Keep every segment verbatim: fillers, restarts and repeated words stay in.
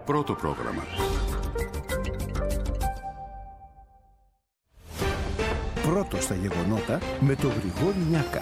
Πρώτο πρόγραμμα. Πρώτο στα γεγονότα με τον Γρηγόρη Νιάκα.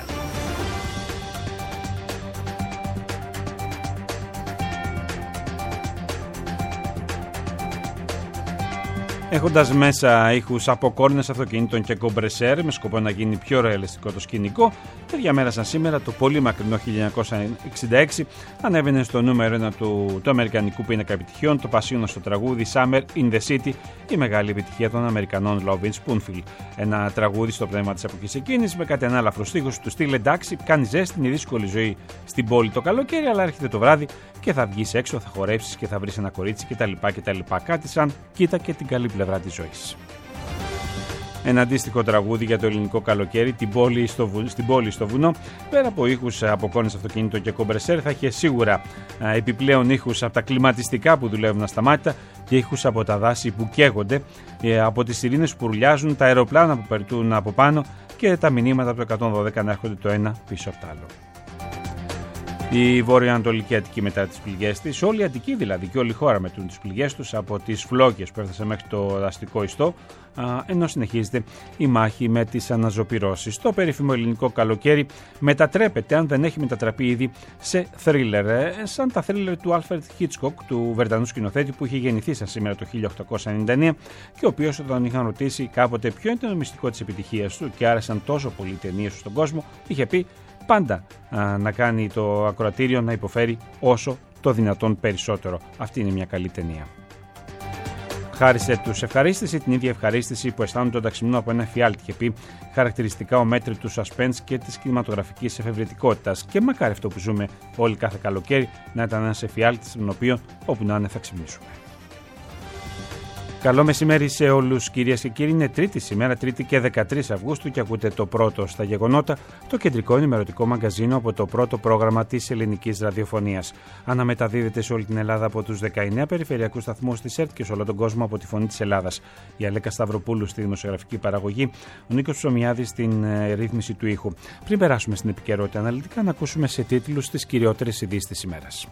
Έχοντας μέσα ήχους από κόρνες αυτοκινήτων και κομπρεσέρ με σκοπό να γίνει πιο ρεαλιστικό το σκηνικό, και διαμέρασαν σήμερα το πολύ μακρινό χίλια εννιακόσια εξήντα έξι, ανέβαινε στο νούμερο ένα του, του αμερικανικού πίνακα επιτυχιών το πασίγνωστο τραγούδι Summer in the City, η μεγάλη επιτυχία των Αμερικανών Lovin' Spoonful. Ένα τραγούδι στο πνεύμα της εποχής εκείνης, με κάτι ανάλαφρο στίχους του στυλ εντάξει, κάνει ζέστη, είναι δύσκολη ζωή στην πόλη το καλοκαίρι, αλλά έρχεται το βράδυ και θα βγεις έξω, θα χορέψεις και θα βρεις ένα κορίτσι κτλ. κτλ. Κάτι σαν κοίτα και την καλή πλευρά της ζωής. Ένα αντίστοιχο τραγούδι για το ελληνικό καλοκαίρι, την πόλη στο βου... στην πόλη στο βουνό, πέρα από ήχους από κόρνες αυτοκινήτων και κομπρεσέρ, θα είχε σίγουρα α, επιπλέον ήχους από τα κλιματιστικά που δουλεύουν ασταμάτητα και ήχους από τα δάση που καίγονται, ε, από τις σιρήνες που ρουλιάζουν, τα αεροπλάνα που περτούν από πάνω και τα μηνύματα από το εκατόν δώδεκα να έρχονται το ένα πίσω από το άλλο. Η βόρειο-ανατολική Αττική μετά τις πληγές της, όλη η Αττική δηλαδή και όλη η χώρα μετρούν τις πληγές τους από τις φλόγες που έφτασαν μέχρι το δαστικό ιστό, ενώ συνεχίζεται η μάχη με τις αναζωπυρώσεις. Το περίφημο ελληνικό καλοκαίρι μετατρέπεται, αν δεν έχει μετατραπεί ήδη, σε θρίλερ, σαν τα θρίλερ του Alfred Hitchcock, του Βρετανού σκηνοθέτη που είχε γεννηθεί σαν σήμερα το χίλια οκτακόσια ενενήντα εννέα και ο οποίος, όταν είχαν ρωτήσει κάποτε ποιο είναι το μυστικό της επιτυχίας του και άρεσαν τόσο πολύ ταινίες στον κόσμο, είχε πει πάντα α, να κάνει το ακροατήριο να υποφέρει όσο το δυνατόν περισσότερο. Αυτή είναι μια καλή ταινία. Χάρισε τους ευχαρίστηση, την ίδια ευχαρίστηση που αισθάνονται τον ταξιμνό από ένα εφιάλτη, είχε πει, χαρακτηριστικά ο μέτρη του suspense και της κινηματογραφικής εφευρετικότητας. Και μακάρι αυτό που ζούμε όλοι κάθε καλοκαίρι να ήταν ένας εφιάλτης, τον οποίο όπου να είναι θα ξυπνήσουμε. Καλό μεσημέρι σε όλους, κυρίες και κύριοι. Είναι Τρίτη σήμερα, Τρίτη και δεκατρείς Αυγούστου, και ακούτε το πρώτο στα γεγονότα, το κεντρικό ενημερωτικό μαγκαζίνο από το πρώτο πρόγραμμα της ελληνικής ραδιοφωνίας. Αναμεταδίδεται σε όλη την Ελλάδα από τους δεκαεννέα περιφερειακούς σταθμούς της ΕΡΤ και σε όλο τον κόσμο από τη Φωνή της Ελλάδας. Η Αλέκα Σταυροπούλου στη δημοσιογραφική παραγωγή, ο Νίκος Ψωμιάδης στην ε, ρύθμιση του ήχου. Πριν περάσουμε στην επικαιρότητα αναλυτικά, να ακούσουμε σε τίτλους τις κυριότερες ειδήσεις της ημέρας.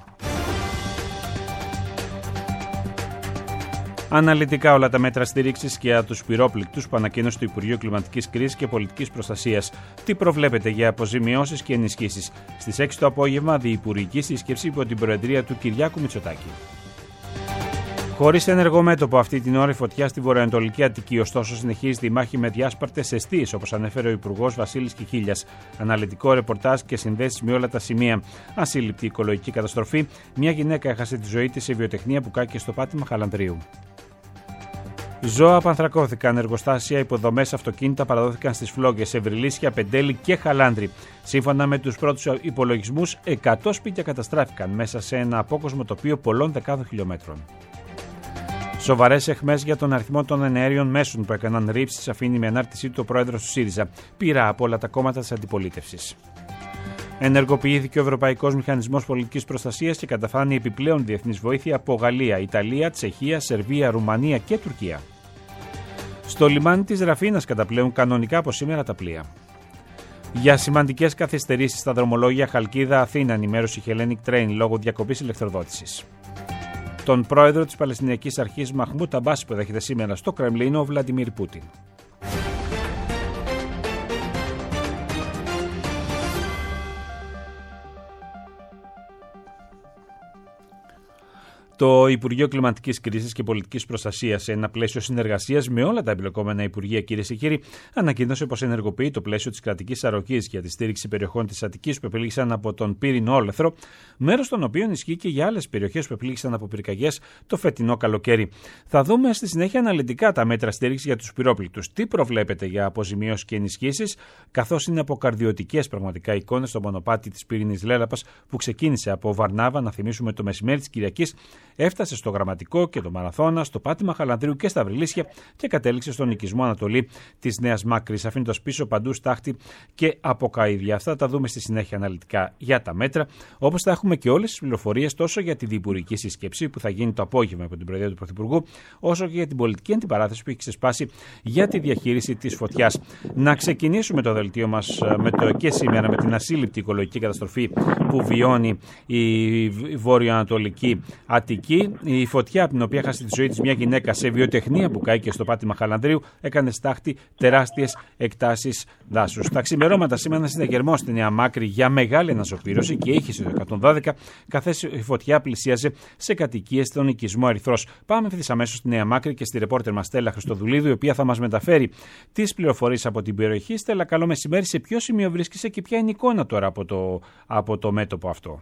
Αναλυτικά όλα τα μέτρα στήριξης και για τους πυρόπληκτους που ανακοίνωσε το Υπουργείο Κλιματικής Κρίσης και Πολιτικής Προστασίας. Τι προβλέπεται για αποζημιώσεις και ενισχύσεις. Στις έξι το απόγευμα, διυπουργική σύσκεψη υπό την προεδρία του Κυριάκου Μητσοτάκη. Χωρίς ενεργό μέτωπο αυτή την ώρα η φωτιά στη βορειοανατολική Αττική, ωστόσο συνεχίζεται η μάχη με διάσπαρτες εστίες, όπως ανέφερε ο Υπουργός Βασίλης Κιχίλιας. Αναλυτικό ρεπορτάζ και συνδέσεις με όλα τα σημεία. Ασύλληπτη οικολογική καταστροφή. Μια γυναίκα έχασε τη ζωή της σε βιοτεχνία που κάκηκε στο πάτημα Χαλανδρίου. Ζώα απανθρακώθηκαν, εργοστάσια, υποδομές, αυτοκίνητα παραδόθηκαν στις φλόγες Ευρυλίσσια, Πεντέλη και Χαλάνδρη. Σύμφωνα με τους πρώτους υπολογισμούς, εκατό σπίτια καταστράφηκαν μέσα σε ένα απόκοσμο τοπίο πολλών δεκάδων χιλιόμετρων. Σοβαρές αιχμές για τον αριθμό των εναέριων μέσων που έκαναν ρήψεις, αφήνει με ανάρτησή του ο πρόεδρος του ΣΥΡΙΖΑ. Πειρά από όλα τα κόμματα της αντιπολίτευσης. Ενεργοποιήθηκε ο Ευρωπαϊκός Μηχανισμός Πολιτικής Προστασίας και καταφάνει επιπλέον διεθνής βοήθεια από Γαλλία, Ιταλία, Τσεχία, Σερβία, Ρουμανία και Τουρκία. Στο λιμάνι της Ραφίνας καταπλέουν κανονικά από σήμερα τα πλοία. Για σημαντικές καθυστερήσεις στα δρομολόγια Χαλκίδα-Αθήνα, ενημέρωση Hellenic Train λόγω διακοπής ηλεκτροδότησης. Τον πρόεδρο της Παλαιστινιακής Αρχής Μαχμούτ Αμπάς υποδέχεται σήμερα στο Κρεμλίνο ο Βλαντιμίρ Πούτιν. Το Υπουργείο Κλιματικής Κρίσης και Πολιτικής Προστασίας, σε ένα πλαίσιο συνεργασίας με όλα τα εμπλεκόμενα υπουργεία, κυρίες και κύριοι, ανακοίνωσε πως ενεργοποιεί το πλαίσιο της κρατικής αρρωγής για τη στήριξη περιοχών της Αττικής που επλήγησαν από τον πύρινο όλεθρο, μέρος των οποίων ισχύει και για άλλες περιοχές που επλήγησαν από πυρκαγιές το φετινό καλοκαίρι. Θα δούμε στη συνέχεια αναλυτικά τα μέτρα στήριξης για τους πυρόπληκτους. Τι προβλέπεται για αποζημιώσεις και ενισχύσεις, καθώς είναι αποκαρδιωτικές πραγματικά εικόνες στο μονοπάτι της πύρινης Λέλαπας που ξεκίνησε από Βαρνάβα, να θυμίσουμε, το μεσημέρι της Κυριακής. Έφτασε στο Γραμματικό και το Μαραθώνα, στο πάτημα Χαλανδρίου και στα Βρυλίσσια και κατέληξε στον οικισμό Ανατολή της Νέας Μάκρης, αφήνοντας πίσω παντού στάχτη και αποκαΐδια. Αυτά τα δούμε στη συνέχεια αναλυτικά για τα μέτρα, όπως θα έχουμε και όλες τις πληροφορίες τόσο για τη διυπουργική σύσκεψη που θα γίνει το απόγευμα από την Προεδρία του Πρωθυπουργού, όσο και για την πολιτική αντιπαράθεση που έχει ξεσπάσει για τη διαχείριση της φωτιάς. Να ξεκινήσουμε το δελτίο μας με το και σήμερα με την ασύλληπτη οικολογική καταστροφή που βιώνει η βορειοανατολική Αττική. Εκεί η φωτιά από την οποία έχασε τη ζωή της μια γυναίκα σε βιοτεχνία που κάηκε στο πάτημα Χαλανδρίου έκανε στάχτη τεράστιες εκτάσεις δάσους. Τα ξημερώματα σήμαιναν συναγερμό στη Νέα Μάκρη για μεγάλη αναζωπήρωση και ήχησε το εκατόν δώδεκα, καθώς η φωτιά πλησίαζε σε κατοικίες στον οικισμό Ερυθρός. Πάμε ευθύς αμέσως στη Νέα Μάκρη και στη ρεπόρτερ μας Στέλλα Χριστοδουλίδου, η οποία θα μας μεταφέρει τις πληροφορίες από την περιοχή. Στέλλα, καλό μεσημέρι. Σε ποιο σημείο βρίσκεσαι και ποια είναι η εικόνα τώρα από το, από το μέτωπο αυτό?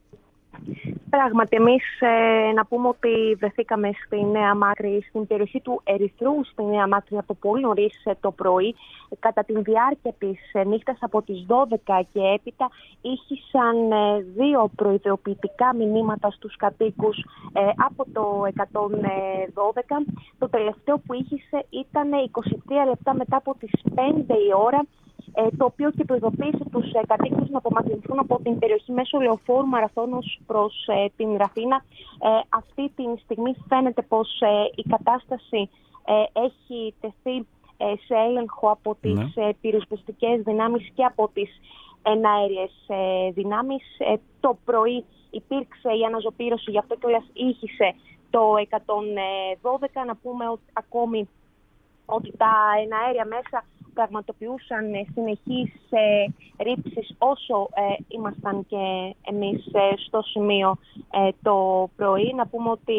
Πράγματι, εμείς ε, να πούμε ότι βρεθήκαμε στη Νέα Μάκρη, στην περιοχή του Ερυθρού, στη Νέα Μάκρη από πολύ νωρίς ε, το πρωί. Κατά τη διάρκεια της ε, νύχτας από τις δώδεκα και έπειτα ήχησαν ε, δύο προειδοποιητικά μηνύματα στους κατοίκους ε, από το εκατόν δώδεκα. Το τελευταίο που ήχησε ήταν είκοσι τρία λεπτά μετά από τις πέντε η ώρα, το οποίο και προειδοποίησε τους ε, κατοίκους να απομακρυνθούν από την περιοχή μέσω λεωφόρου Μαραθώνος προς ε, την Ραθίνα. Ε, αυτή τη στιγμή φαίνεται πως ε, η κατάσταση ε, έχει τεθεί ε, σε έλεγχο από τις ναι. ε, πυροσβεστικές δυνάμεις και από τις εναέριες ε, δυνάμεις. Ε, το πρωί υπήρξε η αναζωπήρωση, γι' αυτό κιόλας ήχησε το εκατόν δώδεκα. Να πούμε ότι ακόμη ότι τα εναέρια μέσα πραγματοποιούσαν συνεχείς ε, ρήψεις όσο ε, ήμασταν και εμείς ε, στο σημείο ε, το πρωί. Να πούμε ότι...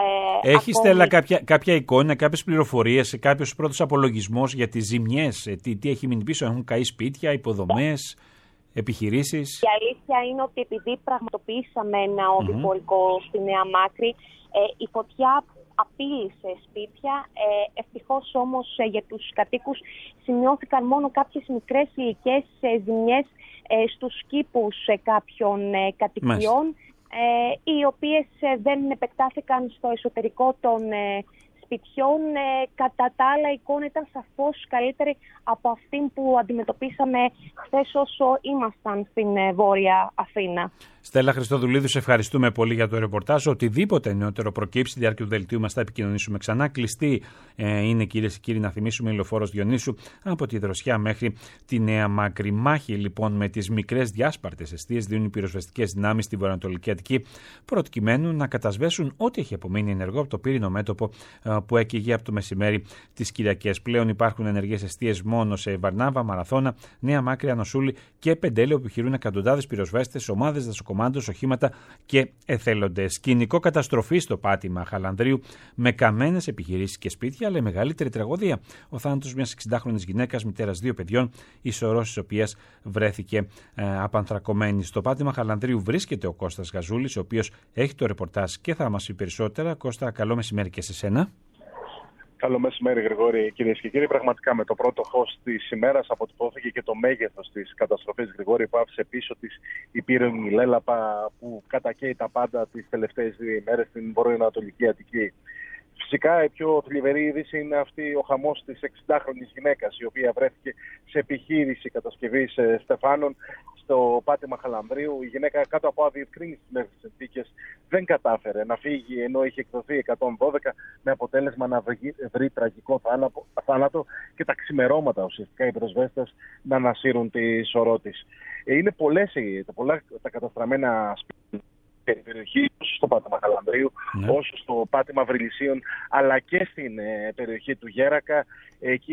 Ε, Έχει, ακόμη... Στέλλα, κάποια, κάποια εικόνα, κάποιες πληροφορίες, κάποιος πρώτος απολογισμός για τις ζημιές? Ε, τι, τι έχει μείνει πίσω, έχουν καεί σπίτια, υποδομές, επιχειρήσεις? Η αλήθεια είναι ότι επειδή πραγματοποιήσαμε ένα οδηπορικό mm-hmm. στη Νέα Μάκρη, ε, η φωτιά απείλησε σπίτια. Ε, ευτυχώς όμως ε, για τους κατοίκους σημειώθηκαν μόνο κάποιες μικρές ηλικές ε, ζημιές ε, στους κήπους ε, κάποιων ε, κατοικιών, ε, οι οποίες ε, δεν επεκτάθηκαν στο εσωτερικό των ε, σπιτιών. Ε, κατά τα άλλα, η εικόνα ήταν σαφώς καλύτερη από αυτήν που αντιμετωπίσαμε χθες όσο ήμασταν στην ε, Βόρεια Αθήνα. Στέλλα Χριστοδουλίδου, σε ευχαριστούμε πολύ για το ρεπορτάζ. Οτιδήποτε νεότερο προκύψει στη διάρκεια του δελτίου μας θα επικοινωνήσουμε ξανά. Κλειστή ε, είναι, κυρίες και κύριοι, να θυμίσουμε, η λεωφόρος Διονύσου από τη Δροσιά μέχρι τη Νέα Μάκρη. Μάχη λοιπόν με τις μικρές διάσπαρτες εστίες δίνουν οι πυροσβεστικές δυνάμεις στη βορειοανατολική Αττική, προκειμένου να κατασβέσουν ό,τι έχει απομείνει ενεργό από το πύρινο μέτωπο ε, που έκαιγε από το μεσημέρι της Κυριακής. Πλέον υπάρχουν ενεργές εστίες μόνο σε Βαρνάβα, Μαραθώνα, Νέα Μάκρη, Ανοσούλη και Πεντέλεο, που επιχειρούν εκατοντάδες πυροσβέστες, ομάδες δασοκομάντων, οχήματα και εθελοντές. Σκηνικό καταστροφή στο πάτημα Χαλανδρίου με καμένες επιχειρήσεις και σπίτια, αλλά η μεγαλύτερη τραγωδία, ο θάνατος μιας εξηντάχρονης γυναίκας, μητέρας δύο παιδιών, η σωρός της οποίας βρέθηκε ε, απανθρακωμένη. Στο πάτημα Χαλανδρίου βρίσκεται ο Κώστας Γαζούλης, ο οποίος έχει το ρεπορτάζ και θα μας πει περισσότερα. Κώστα, καλό μεσημέρι και σε σένα. Καλό μεσημέρι, Γρηγόρη. Κυρίες και κύριοι, πραγματικά με το πρώτο φως της ημέρας αποτυπώθηκε και το μέγεθος της καταστροφής, Γρηγόρη, που άφησε πίσω της η πύρινη λέλαπα που κατακαίει τα πάντα τις τελευταίες δύο ημέρες στην βορειοανατολική Αττική. Φυσικά η πιο θλιβερή είδηση είναι αυτή ο χαμός της εξηντάχρονης γυναίκας, η οποία βρέθηκε σε επιχείρηση κατασκευής στεφάνων στο πάτημα Χαλανδρίου. Η γυναίκα, κάτω από αδιευκρίνητες μέχρι συνθήκες, δεν κατάφερε να φύγει, ενώ είχε εκδοθεί εκατόν δώδεκα, με αποτέλεσμα να βρει, βρει τραγικό θάνατο και τα ξημερώματα ουσιαστικά οι πυροσβέστες να ανασύρουν τη σωρό της. Είναι πολλές, πολλά τα καταστραμμένα σπίτια στην περιοχή, όσο στο πάτημα Χαλανδρίου, ναι. όσο στο πάτημα Βρυλισσίων, αλλά και στην ε, περιοχή του Γέρακα. Εκεί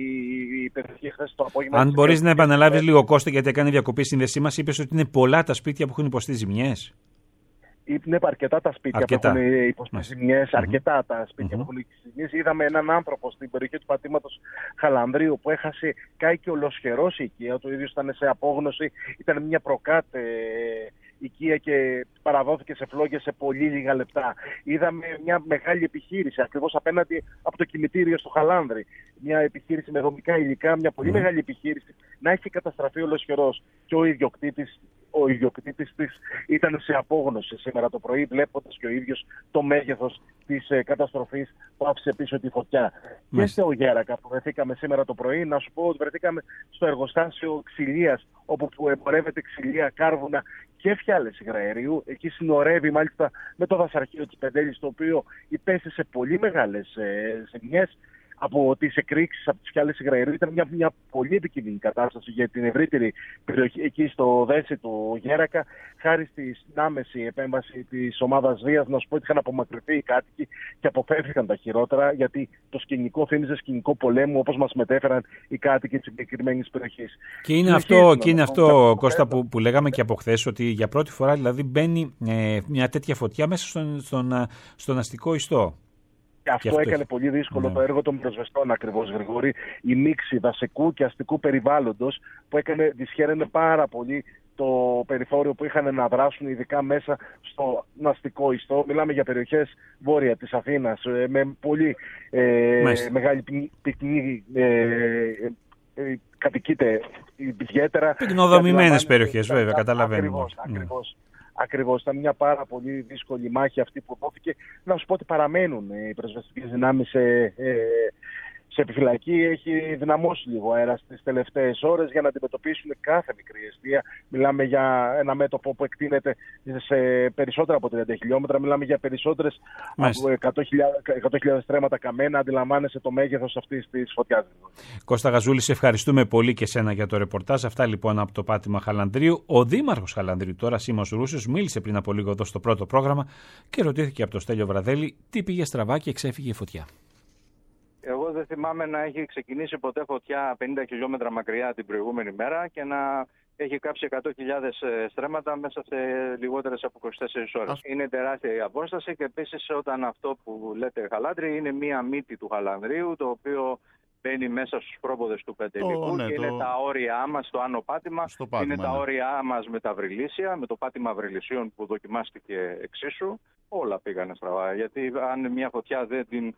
η περιοχή χθες το απόγευμα... Αν μπορείς να επαναλάβεις λίγο, Κώστα, γιατί έκανε διακοπή σύνδεσή μας, είπες ότι είναι πολλά τα σπίτια που έχουν υποστεί ζημιές. Είναι αρκετά τα σπίτια αρκετά. που έχουν υποστεί ζημιές, αρκετά mm-hmm. τα σπίτια mm-hmm. που έχουν υποστεί ζημιές. Είδαμε έναν άνθρωπο στην περιοχή του πατήματος Χαλανδρίου που έχασε, κάηκε ολοσχερός η οικία, το ίδιο ήταν σε απόγνωση, ήταν μια προκάτε οικία και παραδόθηκε σε φλόγες σε πολύ λίγα λεπτά. Είδαμε μια μεγάλη επιχείρηση ακριβώς απέναντι από το κημητήριο στο Χαλάνδρι. Μια επιχείρηση με δομικά υλικά, μια πολύ mm. μεγάλη επιχείρηση να έχει καταστραφεί ολοσχερός. Και ο ιδιοκτήτης, ο ιδιοκτήτης της ήταν σε απόγνωση σήμερα το πρωί, βλέποντας και ο ίδιος το μέγεθος της ε, καταστροφής που άφησε πίσω τη φωτιά. Mm. Και στο Γέρακα που βρεθήκαμε σήμερα το πρωί, να σου πω ότι βρεθήκαμε στο εργοστάσιο ξυλίας, όπου εμπορεύεται ξυλία, κάρβουνα και φιάλες υγραερίου. Εκεί συνορεύει μάλιστα με το δασαρχείο της Πεντέλης, το οποίο υπέστη σε πολύ μεγάλες ε, ζημιές. από τις εκρήξεις από τις φιάλες υγραερίου. Ήταν μια, μια πολύ επικίνδυνη κατάσταση για την ευρύτερη περιοχή εκεί στο δέσι του Γέρακα. Χάρη στη άμεση επέμβαση της ομάδας βίας, να σου πω ότι είχαν απομακρυνθεί οι κάτοικοι και αποφεύγηκαν τα χειρότερα, γιατί το σκηνικό θύμιζε σκηνικό πολέμου, όπως μας μετέφεραν οι κάτοικοι της συγκεκριμένης περιοχής. Και είναι αυτό, και είναι αυτό Κώστα, που, που λέγαμε και από χθες, ότι για πρώτη φορά δηλαδή μπαίνει ε, μια τέτοια φωτιά μέσα στον, στον, στον αστικό ιστό. Και αυτό, αυτό έκανε έχει. πολύ δύσκολο ναι. το έργο των πυροσβεστών ακριβώς, Γρηγόρη. Η μίξη δασικού και αστικού περιβάλλοντος που έκανε, δυσχέραινε πάρα πολύ το περιθώριο που είχαν να δράσουν, ειδικά μέσα στο αστικό ιστό. Μιλάμε για περιοχές βόρεια της Αθήνας με πολύ ε, μεγάλη πυκνή ε, ε, κατοικείται ιδιαίτερα. Πυκνοδομημένες περιοχές, βέβαια, καταλαβαίνουμε. Ακριβώς, ακριβώς. Ακριβώς, ήταν μια πάρα πολύ δύσκολη μάχη αυτή που δόθηκε. Να σου πω ότι παραμένουν οι πυροσβεστικές δυνάμεις σε, ε, σε επιφυλακή. Έχει δυναμώσει λίγο αέρα στις τελευταίες ώρες για να αντιμετωπίσουν κάθε μικρή αιστεία. Μιλάμε για ένα μέτωπο που εκτείνεται σε περισσότερα από τριάντα χιλιόμετρα. Μιλάμε για περισσότερες από εκατό χιλιάδες στρέμματα καμένα. Αντιλαμβάνεσαι το μέγεθος αυτής της φωτιάς. Κώστα Γαζούλη, σε ευχαριστούμε πολύ και σένα για το ρεπορτάζ. Αυτά λοιπόν από το πάτημα Χαλανδρίου. Ο δήμαρχος Χαλανδρίου, τώρα Σίμος Ρούσος, μίλησε πριν από λίγο εδώ στο πρώτο πρόγραμμα και ρωτήθηκε από τον Στέλιο Βραδέλη τι πήγε στραβά και εξέφυγε η φωτιά. Εγώ δεν θυμάμαι να έχει ξεκινήσει ποτέ φωτιά πενήντα χιλιόμετρα μακριά την προηγούμενη μέρα και να έχει κάψει εκατό χιλιάδες στρέμματα μέσα σε λιγότερες από είκοσι τέσσερις ώρες. Είναι τεράστια η απόσταση και επίσης όταν αυτό που λέτε Χαλάνδρη είναι μία μύτη του Χαλανδρίου, το οποίο μπαίνει μέσα στους πρόποδες του Πεντελικού ναι, και το... είναι τα όρια μας στο Άνω Πάτημα, πάτημα είναι ναι. τα όρια μας με τα Βρυλίσια, με το πάτημα Βρυλισίων που δοκιμάστηκε εξίσου. Όλα πήγανε στραβά, γιατί αν μια φωτιά δεν την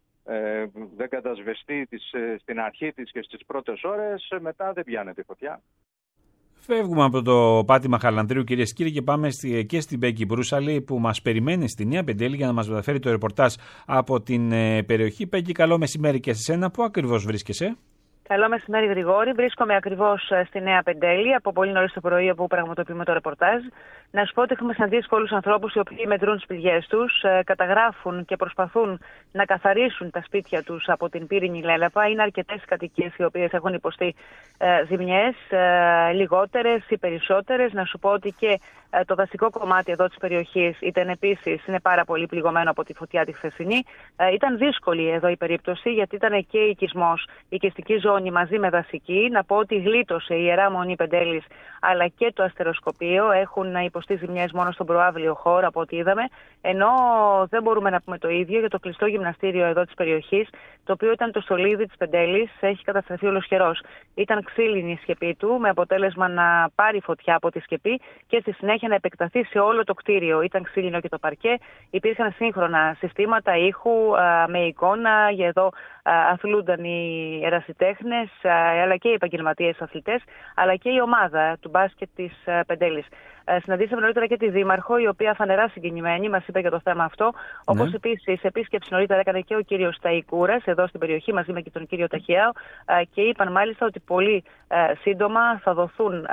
Ε, δεν κατασβεστεί της, στην αρχή της και στις πρώτες ώρες, μετά δεν πιάνεται η φωτιά. Φεύγουμε από το πάτημα Χαλανδρίου, κυρίες και κύριοι, και πάμε στη, και στην Πέγκη Μπρούσαλη που μας περιμένει στη Νέα Πεντέλη για να μας μεταφέρει το ρεπορτάζ από την ε, περιοχή. Πέγκη, καλό μεσημέρι και σε σένα. Πού ακριβώς βρίσκεσαι? Καλό μεσημέρι, Γρηγόρη. Βρίσκομαι ακριβώς στη Νέα Πεντέλη, από πολύ νωρίς το πρωί όπου πραγματοποιούμε το ρεπορτάζ. Να σου πω ότι έχουμε συναντήσει πολλούς ανθρώπους οι οποίοι μετρούν τις πληγές τους, καταγράφουν και προσπαθούν να καθαρίσουν τα σπίτια τους από την πύρινη λέλαπα. Είναι αρκετές κατοικίες οι οποίες έχουν υποστεί ε, ζημιές, ε, λιγότερες ή περισσότερες. Να σου πω ότι και ε, το δασικό κομμάτι εδώ της περιοχής ήταν επίσης είναι πάρα πολύ πληγωμένο από τη φωτιά τη χθεσινή. Ε, ήταν δύσκολη εδώ η περίπτωση, γιατί ήταν και οικισμός, οικιστική ζώνη μαζί με δασική. Να πω ότι γλίτωσε η Ιερά Μονή Πεντέλης αλλά και το αστεροσκοπείο. Έχουν υποστεί ζημιές μόνο στον προάβλιο χώρο από ό,τι είδαμε. Ενώ δεν μπορούμε να πούμε το ίδιο για το κλειστό γυμναστήριο εδώ της περιοχής, το οποίο ήταν το στολίδι της Πεντέλης, έχει καταστραφεί ολοσχερός. Ήταν ξύλινη η σκεπή του, με αποτέλεσμα να πάρει φωτιά από τη σκεπή και στη συνέχεια να επεκταθεί σε όλο το κτίριο. Ήταν ξύλινο και το παρκέ. Υπήρχαν σύγχρονα συστήματα ήχου α, με εικόνα. Για εδώ α, αθλούνταν οι ερασιτέχνες, αλλά και οι επαγγελματίες αθλητές, αλλά και η ομάδα του μπάσκετ της Πεντέλης. Συναντήσαμε νωρίτερα και τη Δήμαρχο, η οποία φανερά συγκινημένη μας είπε για το θέμα αυτό. Ναι. Όπως επίσης επίσκεψη νωρίτερα έκανε και ο κύριος Ταϊκούρας εδώ στην περιοχή μαζί με και τον κύριο Ταχιάο και είπαν μάλιστα ότι πολύ σύντομα θα δοθούν,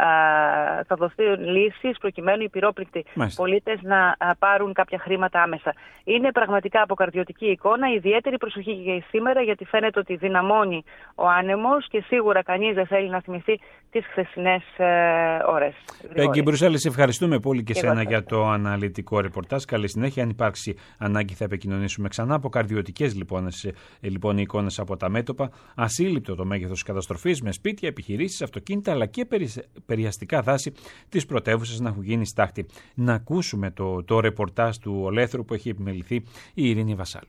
θα δοθούν λύσεις προκειμένου οι πυρόπληκτοι πολίτες να πάρουν κάποια χρήματα άμεσα. Είναι πραγματικά αποκαρδιωτική εικόνα, ιδιαίτερη προσοχή και σήμερα, γιατί φαίνεται ότι δυναμώνει ο άνεμος και σίγουρα κανείς δεν θέλει να θυμηθεί τις χθεσινές ώρες. Πέγκη Μπρουσέλη, σε ευχαριστούμε πολύ και, και σένα για το αναλυτικό ρεπορτάζ. Καλή συνέχεια. Αν υπάρξει ανάγκη, θα επικοινωνήσουμε ξανά. Αποκαρδιωτικές λοιπόν, λοιπόν οι εικόνες από τα μέτωπα. Ασύλληπτο το μέγεθος της καταστροφής, με σπίτια, επιχειρήσεις, αυτοκίνητα αλλά και περιαστικά δάση της πρωτεύουσας να έχουν γίνει στάχτη. Να ακούσουμε το, το ρεπορτάζ του Ολέθρου που έχει επιμεληθεί η Ειρήνη Βασάλου.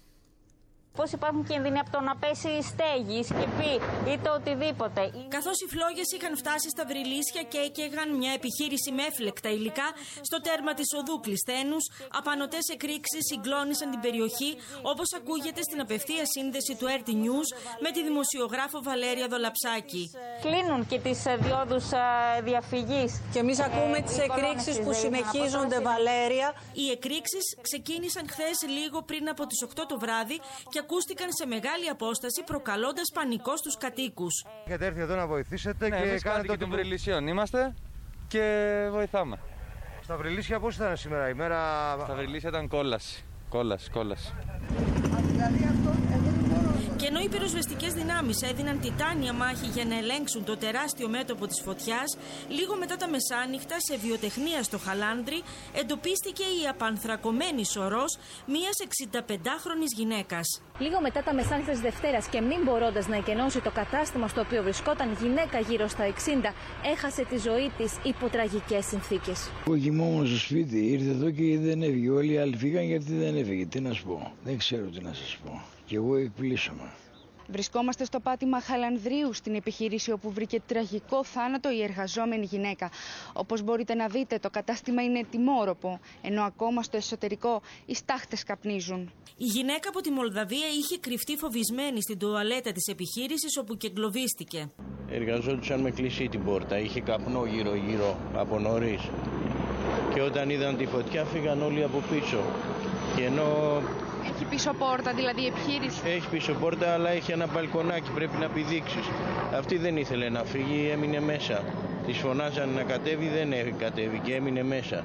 Πώς υπάρχουν κίνδυνοι από το να πέσει η στέγη, η σκεπή ή το οτιδήποτε. Καθώς οι φλόγες είχαν φτάσει στα Βρυλίσια και έκαιγαν μια επιχείρηση με έφλεκτα υλικά στο τέρμα της οδού Κλειστένους, απανωτές εκρήξεις συγκλώνησαν την περιοχή, όπως ακούγεται στην απευθεία σύνδεση του Έρτι News με τη δημοσιογράφο Βαλέρια Δολαψάκη. Κλείνουν και τις διόδους διαφυγής. Και εμείς ακούμε ε, τις εκρήξεις που συνεχίζονται, Βαλέρια. Οι εκρήξεις ξεκίνησαν χθες λίγο πριν από τις οκτώ το βράδυ και ακούστηκαν σε μεγάλη απόσταση, προκαλώντας πανικό στους κατοίκους. Έχετε έρθει εδώ να βοηθήσετε ναι, και κάνετε των Βρυλισιών είμαστε και βοηθάμε. Στα Βρυλίσια πώς ήταν σήμερα η μέρα? Στα Βρυλίσια ήταν κόλαση, κόλαση, κόλαση. Και ενώ οι πυροσβεστικές δυνάμεις έδιναν τιτάνια μάχη για να ελέγξουν το τεράστιο μέτωπο της φωτιάς, λίγο μετά τα μεσάνυχτα σε βιοτεχνία στο Χαλάνδρι εντοπίστηκε η απανθρακωμένη σωρός μιας εξηνταπεντάχρονης γυναίκας. Λίγο μετά τα μεσάνυχτα της Δευτέρας και μην μπορώντας να εκενώσει το κατάστημα στο οποίο βρισκόταν γυναίκα γύρω στα εξήντα, έχασε τη ζωή της υπό τραγικές συνθήκες. Εγώ κοιμόμουν στο σπίτι, ήρθε εδώ και δεν έφυγε. Όλοι οι άλλοι φύγαν γιατί δεν έφυγε. Τι να σου πω, δεν ξέρω τι να σας πω. Και εγώ εκπλήσωμαι. Βρισκόμαστε στο πάτημα Χαλανδρίου, στην επιχείρηση όπου βρήκε τραγικό θάνατο η εργαζόμενη γυναίκα. Όπως μπορείτε να δείτε, το κατάστημα είναι τιμόρροπο, ενώ ακόμα στο εσωτερικό οι στάχτες καπνίζουν. Η γυναίκα από τη Μολδαβία είχε κρυφτεί φοβισμένη στην τουαλέτα της επιχείρησης, όπου και εγκλωβίστηκε. Εργαζόντουσαν με κλειστή την πόρτα, είχε καπνό γύρω-γύρω από νωρίς. Και όταν είδαν τη φωτιά φύγαν όλοι από πίσω. Και ενώ... Έχει πίσω πόρτα, δηλαδή η επιχείρηση. Έχει πίσω πόρτα, αλλά έχει ένα μπαλκονάκι, πρέπει να πηδήξεις. Αυτή δεν ήθελε να φύγει, έμεινε μέσα. Της φωνάζαν να κατέβει, δεν κατέβει και έμεινε μέσα.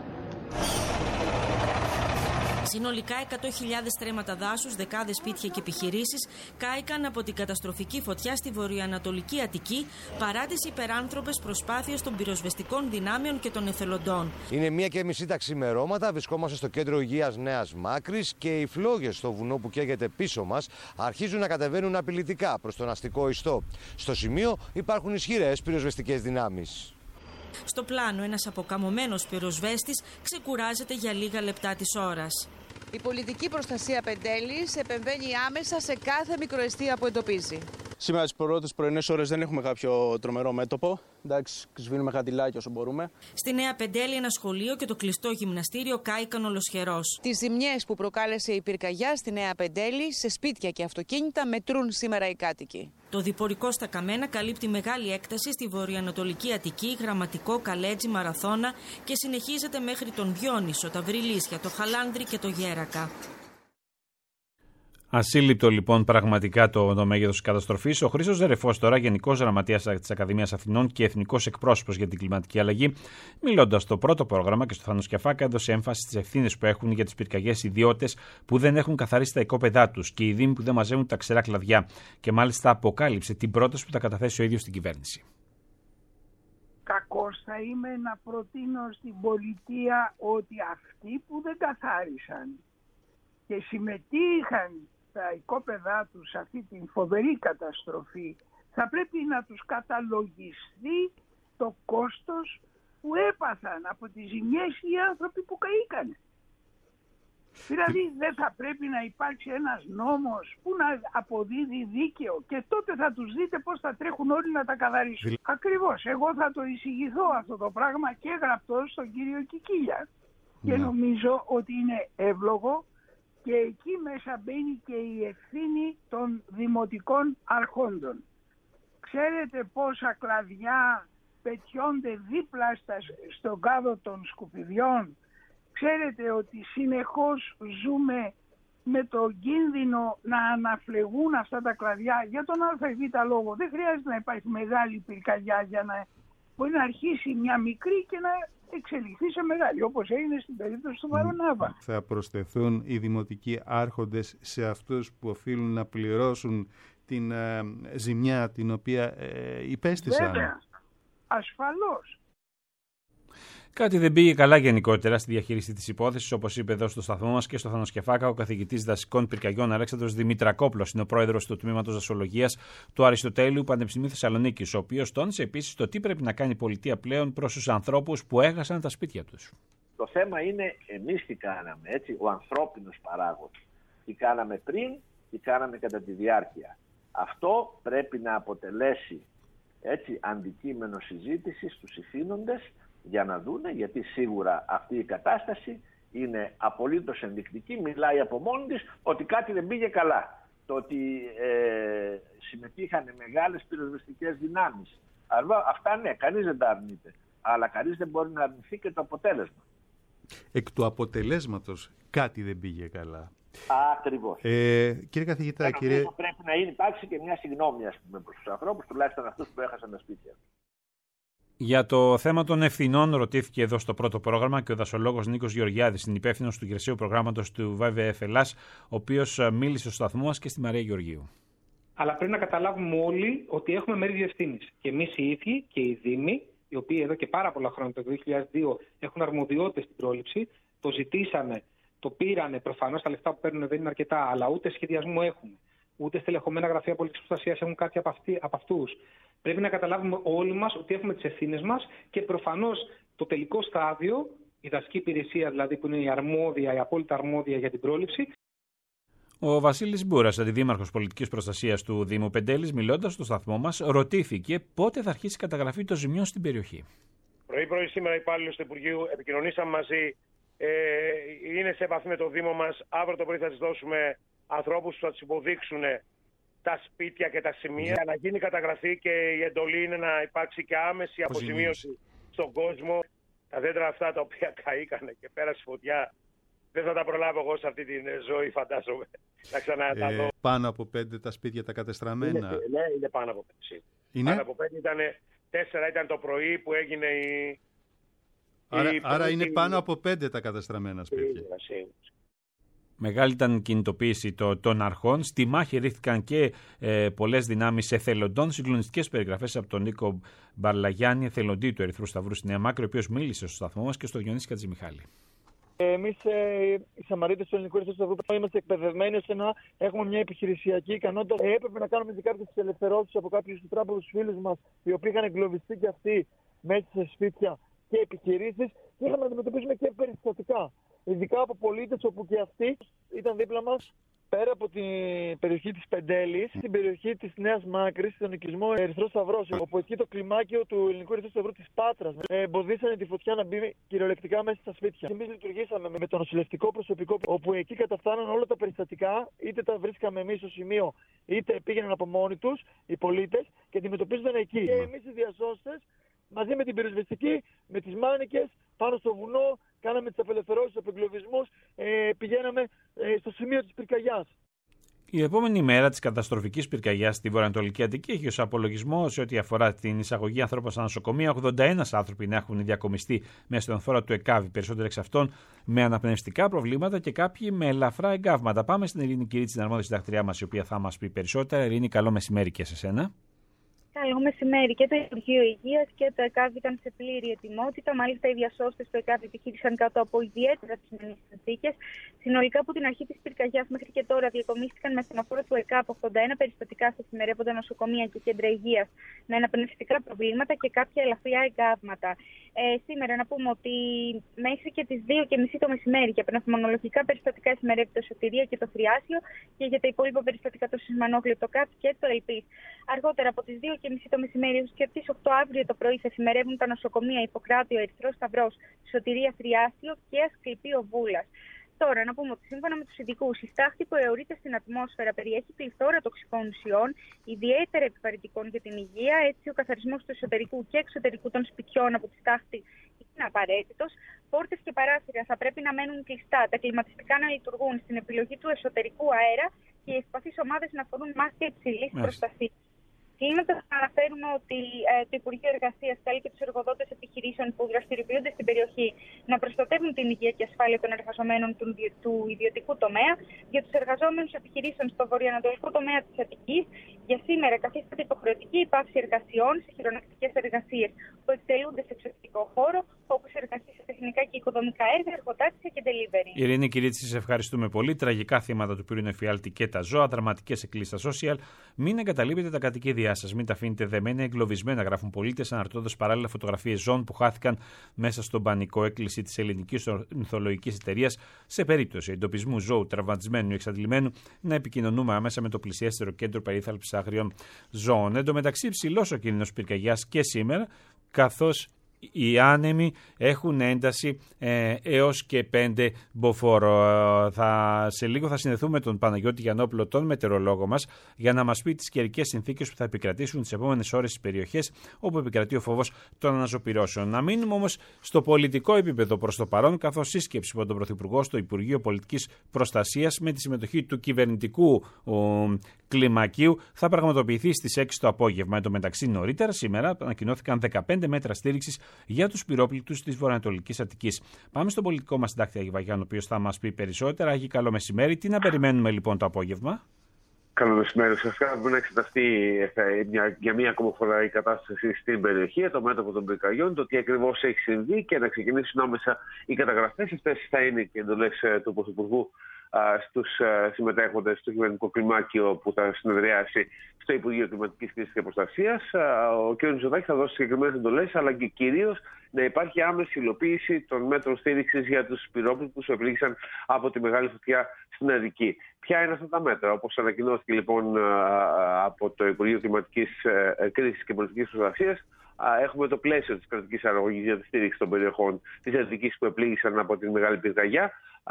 Συνολικά εκατό χιλιάδες στρέμματα δάσους, δεκάδες σπίτια και επιχειρήσεις κάηκαν από την καταστροφική φωτιά στη βορειοανατολική Αττική, παρά τις υπεράνθρωπες προσπάθειες των πυροσβεστικών δυνάμεων και των εθελοντών. Είναι μία και μισή τα ξημερώματα, βρισκόμαστε στο κέντρο υγείας Νέας Μάκρης και οι φλόγες στο βουνό που καίγεται πίσω μας αρχίζουν να κατεβαίνουν απειλητικά προς τον αστικό ιστό. Στο σημείο υπάρχουν ισχυρές πυροσβεστικές δυνάμεις. Στο πλάνο, ένας αποκαμωμένος πυροσβέστης ξεκουράζεται για λίγα λεπτά της ώρας. Η πολιτική προστασία Πεντέλης επεμβαίνει άμεσα σε κάθε μικροεστία που εντοπίζει. Σήμερα τις πρώτες πρωινές ώρες δεν έχουμε κάποιο τρομερό μέτωπο. Εντάξει, σβήνουμε χαντιλάκι όσο μπορούμε. Στη Νέα Πεντέλη, ένα σχολείο και το κλειστό γυμναστήριο κάηκαν ολοσχερός. Τις ζημιές που προκάλεσε η πυρκαγιά στη Νέα Πεντέλη, σε σπίτια και αυτοκίνητα, μετρούν σήμερα οι κάτοικοι. Το διπορικό στα Καμένα καλύπτει μεγάλη έκταση στη βορειοανατολική Αττική, Γραμματικό, Καλέτζη, Μαραθώνα και συνεχίζεται μέχρι τον Διόνυσο, τα Βρυλίσια, το Χαλάνδρι και το Γέρακα. Ασύλληπτο λοιπόν πραγματικά το, το μέγεθος της καταστροφής. Ο Χρήστος Ζερεφός, τώρα Γενικός Γραμματέας της Ακαδημίας Αθηνών και Εθνικός Εκπρόσωπος για την Κλιματική Αλλαγή, μιλώντας στο πρώτο πρόγραμμα και στο Θάνος Κεφάκα, έδωσε έμφαση στις ευθύνες που έχουν για τις πυρκαγιές ιδιώτες που δεν έχουν καθαρίσει τα οικόπεδά τους και οι δήμοι που δεν μαζεύουν τα ξερά κλαδιά. Και μάλιστα αποκάλυψε την πρόταση που θα καταθέσει ο ίδιος στην κυβέρνηση. Κακός θα είμαι να προτείνω στην πολιτεία ότι αυτοί που δεν καθάρισαν και συμμετείχαν τα οικόπεδά τους σε αυτή την φοβερή καταστροφή, θα πρέπει να τους καταλογιστεί το κόστος που έπαθαν από τις ζημιές οι άνθρωποι που καήκανε. Δηλαδή δεν θα πρέπει να υπάρξει ένας νόμος που να αποδίδει δίκαιο και τότε θα τους δείτε πώς θα τρέχουν όλοι να τα καθαρίσουν. Δηλ... Ακριβώς. Εγώ θα το εισηγηθώ αυτό το πράγμα και γραπτό στον κύριο Κικίλια. Ναι. Και νομίζω ότι είναι εύλογο και εκεί μέσα μπαίνει και η ευθύνη των δημοτικών αρχόντων. Ξέρετε πόσα κλαδιά πετιώνται δίπλα στα, στον κάδο των σκουπιδιών. Ξέρετε ότι συνεχώς ζούμε με το κίνδυνο να αναφλεγούν αυτά τα κλαδιά για τον ΑΒ λόγο. Δεν χρειάζεται να υπάρχει μεγάλη πυρκαγιά για να μπορεί να αρχίσει μια μικρή και να εξελιχθεί σε μεγάλη, όπως έγινε στην περίπτωση του Βαρονάβα. Θα προσθεθούν οι δημοτικοί άρχοντες σε αυτούς που οφείλουν να πληρώσουν την ε, ζημιά την οποία ε, υπέστησαν. Βέβαια, ασφαλώς. Κάτι δεν πήγε καλά γενικότερα στη διαχείριση της υπόθεσης, όπως είπε εδώ στο σταθμό μας και στο Θάνος Κεφάκα ο καθηγητής δασικών πυρκαγιών Αλέξανδρος Δημητρακόπουλος, είναι ο πρόεδρος του Τμήματος Δασολογίας του Αριστοτέλειου Πανεπιστημίου Θεσσαλονίκης, ο οποίος τόνισε επίσης το τι πρέπει να κάνει η πολιτεία πλέον προς τους ανθρώπους που έχασαν τα σπίτια τους. Το θέμα είναι εμείς τι κάναμε, έτσι, ο ανθρώπινος παράγοντας. Τι κάναμε πριν, τι κάναμε κατά τη διάρκεια. Αυτό πρέπει να αποτελέσει έτσι, αντικείμενο συζήτησης στους ηθήνοντες, για να δούνε, γιατί σίγουρα αυτή η κατάσταση είναι απολύτως ενδεικτική, μιλάει από μόνη της ότι κάτι δεν πήγε καλά. Το ότι ε, συμμετείχαν μεγάλες πυροσβεστικές δυνάμεις. Αυτά ναι, κανείς δεν τα αρνείται, αλλά κανείς δεν μπορεί να αρνηθεί και το αποτέλεσμα. Εκ του αποτελέσματος κάτι δεν πήγε καλά. Ακριβώς. Ε, κύριε καθηγητά, ε, κύριε... πρέπει να είναι, υπάρξει και μια συγγνώμη ας πούμε, προς τους ανθρώπους, τουλάχιστον αυτούς που έχασαν τα σπίτια. Για το θέμα των ευθυνών ρωτήθηκε εδώ στο πρώτο πρόγραμμα και ο δασολόγος Νίκος Γεωργιάδης, είναι υπεύθυνος του χερσαίου προγράμματος του Β Β Φ Ελλάς, ο οποίος μίλησε στο σταθμό μας και στη Μαρία Γεωργίου. Αλλά πρέπει να καταλάβουμε όλοι ότι έχουμε μερίδιο ευθύνης. Και εμείς οι ίδιοι και οι Δήμοι, οι οποίοι εδώ και πάρα πολλά χρόνια, το δύο χιλιάδες δύο, έχουν αρμοδιότητες στην πρόληψη, το ζητήσαμε, το πήρανε. Προφανώς τα λεφτά που παίρνουν δεν είναι αρκετά, αλλά ούτε σχεδιασμό έχουν. Ούτε στελεχωμένα γραφεία πολιτικής προστασίας έχουν κάτι από, αυτοί, από αυτούς. Πρέπει να καταλάβουμε όλοι μας ότι έχουμε τις ευθύνες μας και προφανώς το τελικό στάδιο, η δασική υπηρεσία δηλαδή που είναι η αρμόδια, η απόλυτα αρμόδια για την πρόληψη. Ο Βασίλης Μπούρας, αντιδήμαρχος πολιτικής προστασίας του Δήμου Πεντέλης, μιλώντας στο σταθμό μας, ρωτήθηκε πότε θα αρχίσει η καταγραφή των ζημιών στην περιοχή. Πρωί-πρωί σήμερα οι υπάλληλοι του Υπουργείου επικοινωνήσαμε μαζί, ε, είναι σε επαφή με το Δήμο μας. Αύριο το πρωί θα τις δώσουμε ανθρώπους που θα τους υποδείξουν τα σπίτια και τα σημεία. Για να γίνει καταγραφή και η εντολή είναι να υπάρξει και άμεση αποζημίωση στον κόσμο. Τα δέντρα αυτά τα οποία καήκανε και πέρασε φωτιά, δεν θα τα προλάβω εγώ σε αυτή τη ζωή, φαντάζομαι. Να ξανά ε, πάνω από πέντε τα σπίτια τα κατεστραμμένα. Είναι, ναι, είναι πάνω από πέντε. Είναι? Πάνω από πέντε ήταν, τέσσερα ήταν το πρωί που έγινε η... Άρα, η άρα είναι η... πάνω από πέντε τα κατεστραμμένα σπίτια. Μεγάλη ήταν η κινητοποίηση των αρχών. Στη μάχη ρίχθηκαν και ε, πολλές δυνάμεις εθελοντών. Συγκλονιστικές περιγραφές από τον Νίκο Μπαρλαγιάννη, εθελοντή του Ερυθρού Σταυρού στη Νέα Μάκρη, ο οποίος μίλησε στο σταθμό μας, και στο Διονύση Κατζημιχάλη. Εμείς ε, οι Σαμαρίτες του Ελληνικού Ερυθρού Σταυρού είμαστε εκπαιδευμένοι ώστε να έχουμε μια επιχειρησιακή ικανότητα. Ε, έπρεπε να κάνουμε και κάποιες ελευθερώσεις από κάποιους τράπεζους φίλους μας, οι οποίοι είχαν εγκλωβιστεί και αυτοί μέσα σε σπίτια και επιχειρήσεις, και είχαμε να αντιμετωπίσουμε και περιστατικά. Ειδικά από πολίτες όπου και αυτοί ήταν δίπλα μας, πέρα από την περιοχή της Πεντέλης, στην περιοχή της Νέας Μάκρης, στον οικισμό Ερυθρό Σταυρός, όπου εκεί το κλιμάκιο του Ελληνικού Ερυθρού Σταυρού της Πάτρας εμποδίσανε τη φωτιά να μπει κυριολεκτικά μέσα στα σπίτια. Εμείς λειτουργήσαμε με το νοσηλευτικό προσωπικό, όπου εκεί καταφθάναν όλα τα περιστατικά, είτε τα βρίσκαμε εμείς στο σημείο, είτε πήγαιναν από μόνοι τους οι πολίτες και αντιμετωπίζονταν εκεί. Και εμείς οι διασώστες, μαζί με την πυροσβεστική, με τις μάνικες, πάνω στο βουνό, κάναμε τις απελευθερώσεις, τους απεγκλωβισμούς, ε, πηγαίναμε ε, στο σημείο της πυρκαγιάς. Η επόμενη μέρα της καταστροφικής πυρκαγιάς στη Βορειοανατολική Αττική έχει ως απολογισμό σε ό,τι αφορά την εισαγωγή ανθρώπων στα νοσοκομεία ογδόντα ένα άνθρωποι να έχουν διακομιστεί μέσα στον χώρο του ΕΚΑΒ, περισσότεροι εξ αυτών με αναπνευστικά προβλήματα και κάποιοι με ελαφρά εγκάβματα. Πάμε στην Ειρήνη Κυρίτση, την αρμόδια συντακτριά μας, η οποία θα μας πει περισσότερα. Ειρήνη, καλό μεσημέρι και σε σένα. Καλό μεσημέρι. Και το Υπουργείο Υγείας και το ΕΚΑΒ ήταν σε πλήρη ετοιμότητα. Μάλιστα, οι διασώστες του ΕΚΑΒ επιχείρησαν κάτω από ιδιαίτερα σημερινές συνθήκες. Συνολικά, από την αρχή της πυρκαγιάς μέχρι και τώρα, διακομίστηκαν με στενοφόρο του ΕΚΑΒ ογδόντα ένα περιστατικά στα σημερεύοντα νοσοκομεία και κέντρα υγείας με αναπνευστικά προβλήματα και κάποια ελαφριά εγκάβματα. Ε, σήμερα, να πούμε ότι μέχρι και τις δύο και μισή το μεσημέρι για πνευμονολογικά περιστατικά σημερεύει το Σωτηρία και το Θριάσιο, και για τα υπόλοιπα περιστατικά το Σισμανόγλιο, το ΚΑΤ και το ΕΛΠΙΣ. Αργότερα, από τις δύο και μισή το μεσημέρι έως και τις οκτώ αύριο το πρωί, θα σημερεύουν τα νοσοκομεία Ιπποκράτιο, Ερυθρός Σταυρός, Σωτηρία, Θριάσιο και Ασκληπείο Βούλας. Τώρα, να πούμε ότι σύμφωνα με τους ειδικούς, η στάχτη που αιωρείται στην ατμόσφαιρα περιέχει πληθώρα τοξικών ουσιών, ιδιαίτερα επιβαρυντικών για την υγεία. Έτσι, ο καθαρισμός του εσωτερικού και εξωτερικού των σπιτιών από τη στάχτη είναι απαραίτητος. Πόρτες και παράθυρα θα πρέπει να μένουν κλειστά, τα κλιματιστικά να λειτουργούν στην επιλογή του εσωτερικού αέρα και οι ευπαθείς ομάδες να φορούν μάσκα υψηλής προστασίας. Κλείνοντας, να αναφέρουμε ότι ε, το Υπουργείο Εργασίας καλεί και τους εργοδότες επιχειρήσεων που δραστηριοποιούνται στην περιοχή να προστατεύουν την υγεία και ασφάλεια των εργαζομένων του, του ιδιωτικού τομέα. Για τους εργαζόμενους επιχειρήσεων στο βορειοανατολικό τομέα της Αττικής, για σήμερα καθίσταται υποχρεωτική η πάυση εργασιών σε χειρονακτικές εργασίες που εκτελούνται σε εξωτερικό χώρο, όπως εργασίες σε τεχνικά και οικοδομικά έργα, εργοτάξια και delivery. Ειρήνη Κυρίτση, σε ευχαριστούμε πολύ. Τραγικά θύματα του πυρηνικού εφιάλτη και τα ζώα, δραματικές εκκλήσεις στα social. Μην εγκαταλείπετε τα κατοικίδια σας, μην τα αφήνετε δεμένα, εγκλωβισμένα, γράφουν πολίτες, αναρτώντας παράλληλα φωτογραφίες ζώων που χάθηκαν μέσα στον πανικό. Έκκληση της Ελληνικής Ορνηθολογικής Εταιρείας σε περίπτωση εντοπισμού ζώου τραυματισμένου ή εξαντλημένου να επικοινωνούμε άμεσα με το πλησιέστερο κέντρο περίθαλψης άγριων ζώων. Εν τω μεταξύ, ψηλός ο κίνδυνος πυρκαγιάς και σήμερα, καθώς οι άνεμοι έχουν ένταση ε, έως και πέντε μποφόρ. Θα, σε λίγο θα συνδεθούμε με τον Παναγιώτη Γιαννόπουλο, τον μετεωρολόγο μας, για να μας πει τις καιρικές συνθήκες που θα επικρατήσουν τις επόμενες ώρες στις περιοχές όπου επικρατεί ο φόβος των αναζωπυρώσεων. Να μείνουμε όμως στο πολιτικό επίπεδο προς το παρόν, καθώς σύσκεψη από τον Πρωθυπουργό στο Υπουργείο Πολιτικής Προστασίας με τη συμμετοχή του κυβερνητικού ο, κλιμακίου θα πραγματοποιηθεί στις έξι το απόγευμα. Εν τω μεταξύ, νωρίτερα σήμερα ανακοινώθηκαν δεκαπέντε μέτρα στήριξης για τους πυρόπληκτους της Βορειοανατολικής Αττικής. Πάμε στον πολιτικό μας συντάκτη Άγη Βαγιάννη, ο οποίος θα μας πει περισσότερα. Άγη, καλό μεσημέρι. Τι να περιμένουμε λοιπόν το απόγευμα? Καλό μεσημέρι σας. Πρέπει να εξεταστεί για, για μία ακόμα φορά η κατάσταση στην περιοχή, το μέτωπο των πυρκαγιών, το τι ακριβώς έχει συμβεί και να ξεκινήσουν άμεσα οι καταγραφές. Αυτές θα είναι και εντολές του Πρωθυπουργού στους συμμετέχοντες στο κυβερνητικό κλιμάκιο που θα συνεδριάσει στο Υπουργείο Κλιματικής Κρίσης και Προστασίας. Ο κ. Μητσοτάκης θα δώσει συγκεκριμένες εντολές, αλλά και κυρίως να υπάρχει άμεση υλοποίηση των μέτρων στήριξης για τους πυρόπληκτους που επλήγησαν από τη μεγάλη φωτιά στην Αττική. Ποια είναι αυτά τα μέτρα? Όπως ανακοινώθηκε λοιπόν από το Υπουργείο Κλιματικής Κρίσης και Πολιτικής Προστασίας, έχουμε το πλαίσιο της κρατικής αρρωγής για τη στήριξη των περιοχών της Αττικής που επλήγησαν από τη μεγάλη πυρκαγιά.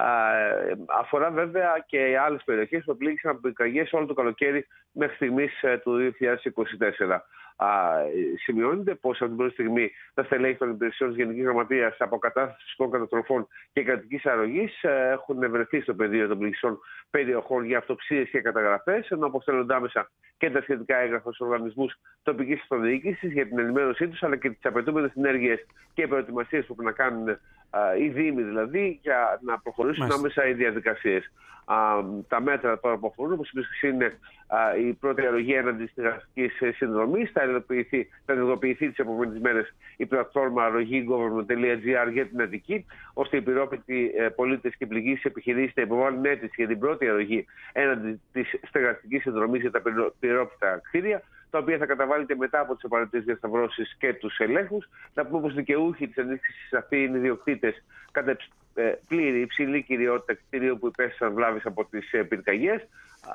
Αφορά βέβαια και άλλες περιοχές που επλήγησαν από πυρκαγιές όλο το καλοκαίρι μέχρι στιγμής του δύο χιλιάδες είκοσι τέσσερα. Σημειώνεται πως από την πρώτη στιγμή τα στελέχη των υπηρεσιών της Γενικής Γραμματείας Αποκατάστασης Φυσικών Καταστροφών και Κρατικής Αρρωγής έχουν βρεθεί στο πεδίο των πληγισών περιοχών για αυτοψίες και καταγραφές, ενώ αποστέλλονται άμεσα και τα σχετικά έγγραφα στους οργανισμούς τοπικής αυτοδιοίκησης για την ενημέρωσή τους, αλλά και τις απαιτούμενες ενέργειες και προετοιμασίες που πρέπει να κάνουν οι Δήμοι, δηλαδή, για να προχωρήσουν Μάλιστα. άμεσα οι διαδικασίες. Α, τα μέτρα τώρα που αφορούν, όπως είναι α, η πρώτη αρρωγή έναντι της στεγαστικής συνδρομής, θα ενεργοποιηθεί τις επόμενες μέρες η πλατφόρμα αρρωγή government τελεία gr για την Αττική, ώστε οι πυρόπληκτοι ε, πολίτες και πληγήσεις επιχειρήσεις να υποβάλουν αίτηση για την πρώτη αρρωγή έναντι της στεγαστικής συνδρομής για τα πυρόπληκτα κτίρια, τα οποία θα καταβάλλεται μετά από τις απαραίτητες διασταυρώσεις και τους ελέγχους. Να πούμε πως δικαιούχοι της ενίσχυσης αυτή είναι ιδιοκτήτες κατά πλήρη υψηλή κυριότητα κτίριων που υπέστησαν βλάβες από τις πυρκαγιές.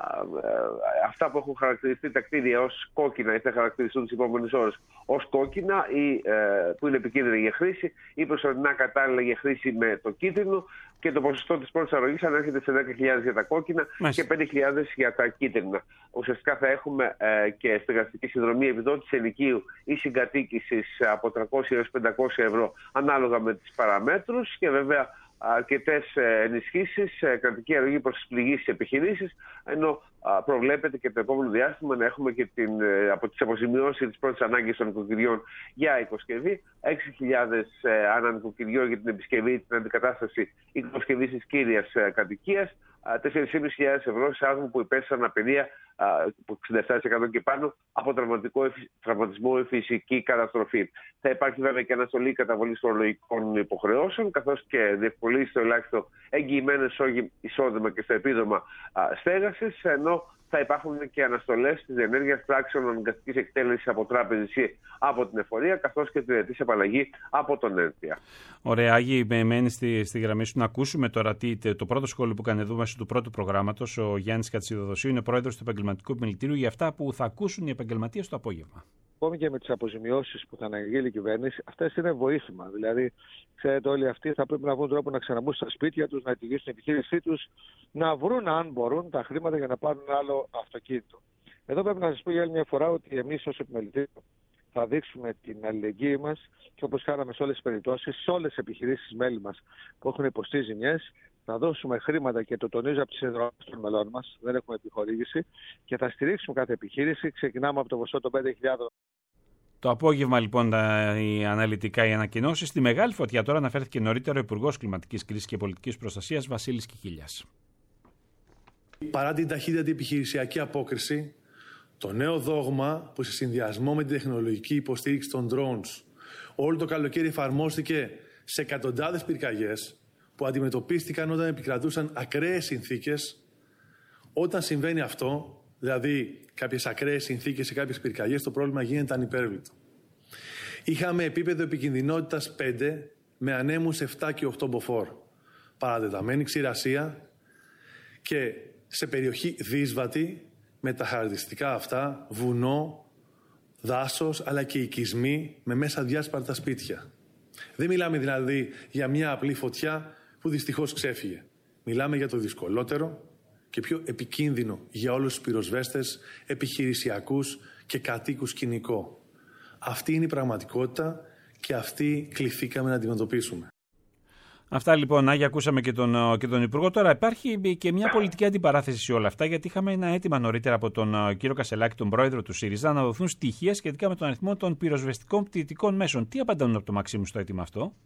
Αυτά που έχουν χαρακτηριστεί τα κτίρια ως κόκκινα ή θα χαρακτηριστούν τις επόμενες ώρες ως κόκκινα ή που είναι επικίνδυνα για χρήση ή προσωρινά κατάλληλα για χρήση με το κίτρινο, και το ποσοστό της πρώτης αρρωγής ανέρχεται σε δέκα χιλιάδες για τα κόκκινα Μάλιστα. και πέντε χιλιάδες για τα κίτρινα. Ουσιαστικά θα έχουμε ε, και στεγαστική συνδρομή επιδότηση ενοικίου ή συγκατοίκησης από τριακόσια έως πεντακόσια ευρώ ανάλογα με τις παραμέτρους, και βέβαια αρκετές ενισχύσεις, κρατική αρρωγή προς τις πληγήσεις επιχειρήσεις, ενώ προβλέπεται και το επόμενο διάστημα να έχουμε και την, από τις αποζημιώσεις της πρώτης ανάγκης των νοικοκυριών για υποσκευή, έξι χιλιάδες ανά νοικοκυριό για την επισκευή, την αντικατάσταση υποσκευής της κύριας κατοικίας, τέσσερις χιλιάδες πεντακόσια ευρώ σε άτομα που υπέστησαν αναπηρία από εξήντα επτά τοις εκατό και πάνω από τραυματισμό ή φυσική καταστροφή. Θα υπάρχει βέβαια και αναστολή καταβολής φορολογικών υποχρεώσεων, καθώς και διευκολύνση στο ελάχιστο εγγυημένο εισόδημα και στο επίδομα στέγασης, ενώ θα υπάρχουν και αναστολές της διενέργειας πράξεων αναγκαστικής εκτέλεσης από τράπεζες ή από την εφορία, καθώς και την ετήσια απαλλαγή από τον ΕΝΤΙΑ. Ωραία, Άγιοι, με μένει στη, στη γραμμή σου να ακούσουμε τώρα τι, το πρώτο σχόλιο που έκανε εδώ μέσω του πρώτου προγράμματος. Ο Γιάννης Κατσιδοδοσίου είναι πρόεδρος του Επαγγελματικού Επιμελητηρίου, για αυτά που θα ακούσουν οι επαγγελματίες το απόγευμα. Ακόμη και με τις αποζημιώσεις που θα αναγγείλει η κυβέρνηση, αυτές είναι βοήθημα. Δηλαδή, ξέρετε, όλοι αυτοί θα πρέπει να βρουν τρόπο να ξαναμπούν στα σπίτια τους, να ετοιμήσουν την επιχείρησή τους, να βρουν, αν μπορούν, τα χρήματα για να πάρουν άλλο αυτοκίνητο. Εδώ πρέπει να σας πω για άλλη μια φορά ότι εμείς ως επιμελητήριο θα δείξουμε την αλληλεγγύη μας, και όπως κάναμε σε όλες τις περιπτώσεις, σε όλες τις επιχειρήσεις μέλη μας που έχουν υποστεί ζημιές, θα δώσουμε χρήματα, και το τονίζω από τις συνδρομές των μελών μας, δεν έχουμε επιχορήγηση, και θα στηρίξουμε κάθε επιχείρηση. Ξεκινάμε από το ποσό των πέντε χιλιάδες. Το απόγευμα λοιπόν τα, οι αναλυτικά οι ανακοινώσεις. Στη μεγάλη φωτιά τώρα αναφέρθηκε νωρίτερα ο Υπουργός Κλιματικής Κρίσης και Πολιτικής Προστασίας Βασίλης Κιχίλιας. Παρά την ταχύτατη επιχειρησιακή απόκριση, το νέο δόγμα που σε συνδυασμό με την τεχνολογική υποστήριξη των drones όλο το καλοκαίρι εφαρμόστηκε σε εκατοντάδες πυρκαγιές που αντιμετωπίστηκαν όταν επικρατούσαν ακραίες συνθήκες, όταν συμβαίνει αυτό, δηλαδή κάποιες ακραίες συνθήκες σε κάποιες πυρκαγιές, το πρόβλημα γίνεται ανυπέρβλητο. Είχαμε επίπεδο επικινδυνότητας πέντε με ανέμους επτά και οκτώ μποφόρ, παρατεταμένη ξηρασία και σε περιοχή δύσβατη με τα χαρακτηριστικά αυτά, βουνό, δάσος αλλά και οικισμοί με μέσα διάσπαρτα σπίτια. Δεν μιλάμε δηλαδή για μια απλή φωτιά που δυστυχώς ξέφυγε. Μιλάμε για το δυσκολότερο και πιο επικίνδυνο για όλους τους πυροσβέστες, επιχειρησιακούς και κατοίκους σκηνικό. Αυτή είναι η πραγματικότητα και αυτή κληθήκαμε να αντιμετωπίσουμε. Αυτά λοιπόν, Άγια, ακούσαμε και τον, και τον Υπουργό. Τώρα υπάρχει και μια πολιτική αντιπαράθεση σε όλα αυτά, γιατί είχαμε ένα αίτημα νωρίτερα από τον κύριο Κασελάκη, τον πρόεδρο του ΣΥΡΙΖΑ, να δοθούν στοιχεία σχετικά με τον αριθμό των πυροσβεστικών πτυτικών μέσων. Τι απαντάνε από το Μαξίμου στο αίτημα αυτό?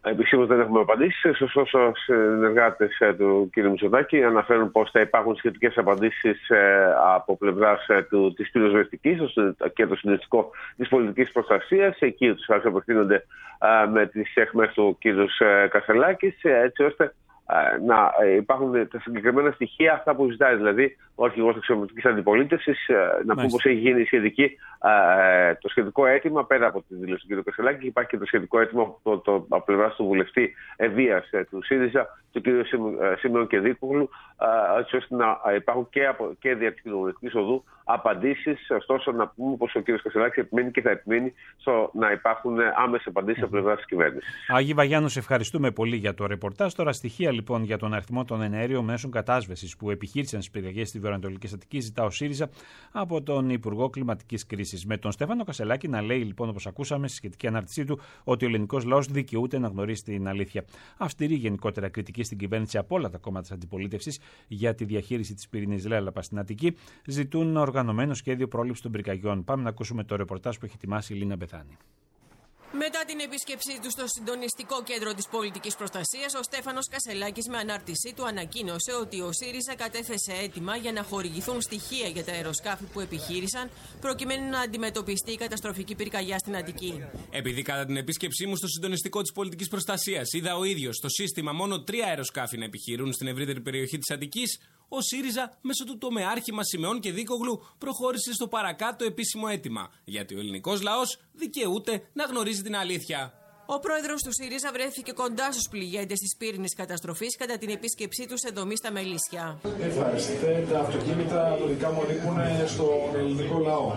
Επισήμως δεν έχουμε απαντήσεις. Ωστόσο, συνεργάτες του κ. Μητσοτάκη αναφέρουν πως θα υπάρχουν σχετικές απαντήσεις από πλευράς της πυροσβεστικής και το συντονιστικό της πολιτικής προστασίας. Εκεί τους απευθύνονται με τις εχμές του κ. Κασελάκης, έτσι ώστε να υπάρχουν τα συγκεκριμένα στοιχεία, αυτά που ζητάει δηλαδή ο αρχηγός της εξωματικής αντιπολίτευσης. Να πούμε πως έχει γίνει σχετική, το σχετικό αίτημα πέρα από τη δήλωση του κ. Κασελάκη. Υπάρχει και το σχετικό αίτημα από το, το, από πλευράς του βουλευτή Ευβίας του ΣΥΡΙΖΑ, του κ. Σίμεων Κεδίκογλου, έτσι ώστε να υπάρχουν και, από, και δια της κοινοβουλευτικής οδού απαντήσεις. Ωστόσο, να πούμε πως ο κ. Κασελάκης επιμένει και θα επιμένει στο να υπάρχουν άμεσες απαντήσεις από πλευράς της κυβέρνησης. Άγη Βαγιάννου, ευχαριστούμε πολύ για το ρεπορτάζ. Τώρα στοιχεία λοιπόν για τον αριθμό των εναέριων μέσων κατάσβεσης που επιχείρησαν στις πυρκαγιές στη Βορειοανατολική Αττική, ζητά ο ΣΥΡΙΖΑ από τον Υπουργό Κλιματικής Κρίσης. Με τον Στέφανο Κασελάκη να λέει λοιπόν, όπως ακούσαμε στη σχετική ανάρτησή του, ότι ο ελληνικός λαός δικαιούται να γνωρίσει την αλήθεια. Αυστηρή γενικότερα κριτική στην κυβέρνηση από όλα τα κόμματα της αντιπολίτευσης για τη διαχείριση της πυρηνής λέλαπας στην Αττική. Ζητούν οργανωμένο σχέδιο πρόληψης των πυρκαγιών. Πάμε να ακούσουμε το ρεπορτάζ που έχει ετοιμάσει η Λίνα Μπεθάνη. Μετά την επίσκεψή του στο συντονιστικό κέντρο της πολιτικής προστασίας, ο Στέφανος Κασελάκης με ανάρτησή του ανακοίνωσε ότι ο ΣΥΡΙΖΑ κατέθεσε αίτημα για να χορηγηθούν στοιχεία για τα αεροσκάφη που επιχείρησαν, προκειμένου να αντιμετωπιστεί η καταστροφική πυρκαγιά στην Αττική. Επειδή κατά την επίσκεψή μου στο συντονιστικό της πολιτικής προστασίας είδα ο ίδιος στο σύστημα μόνο τρία αεροσκάφη να επιχειρούν στην ευρύτερη περιοχή της Αττικής, ο ΣΥΡΙΖΑ μέσω του τομεάρχημα Σιμεών Κεδίκογλου προχώρησε στο παρακάτω επίσημο αίτημα, γιατί ο ελληνικός λαός δικαιούται να γνωρίζει την αλήθεια. Ο πρόεδρος του ΣΥΡΙΖΑ βρέθηκε κοντά στους πληγέντες της πύρινης καταστροφής κατά την επίσκεψή του σε δομή στα Μελίσια. Ευχαριστείτε, τα αυτοκίνητα το δικά μου ανήκουν στον ελληνικό λαό.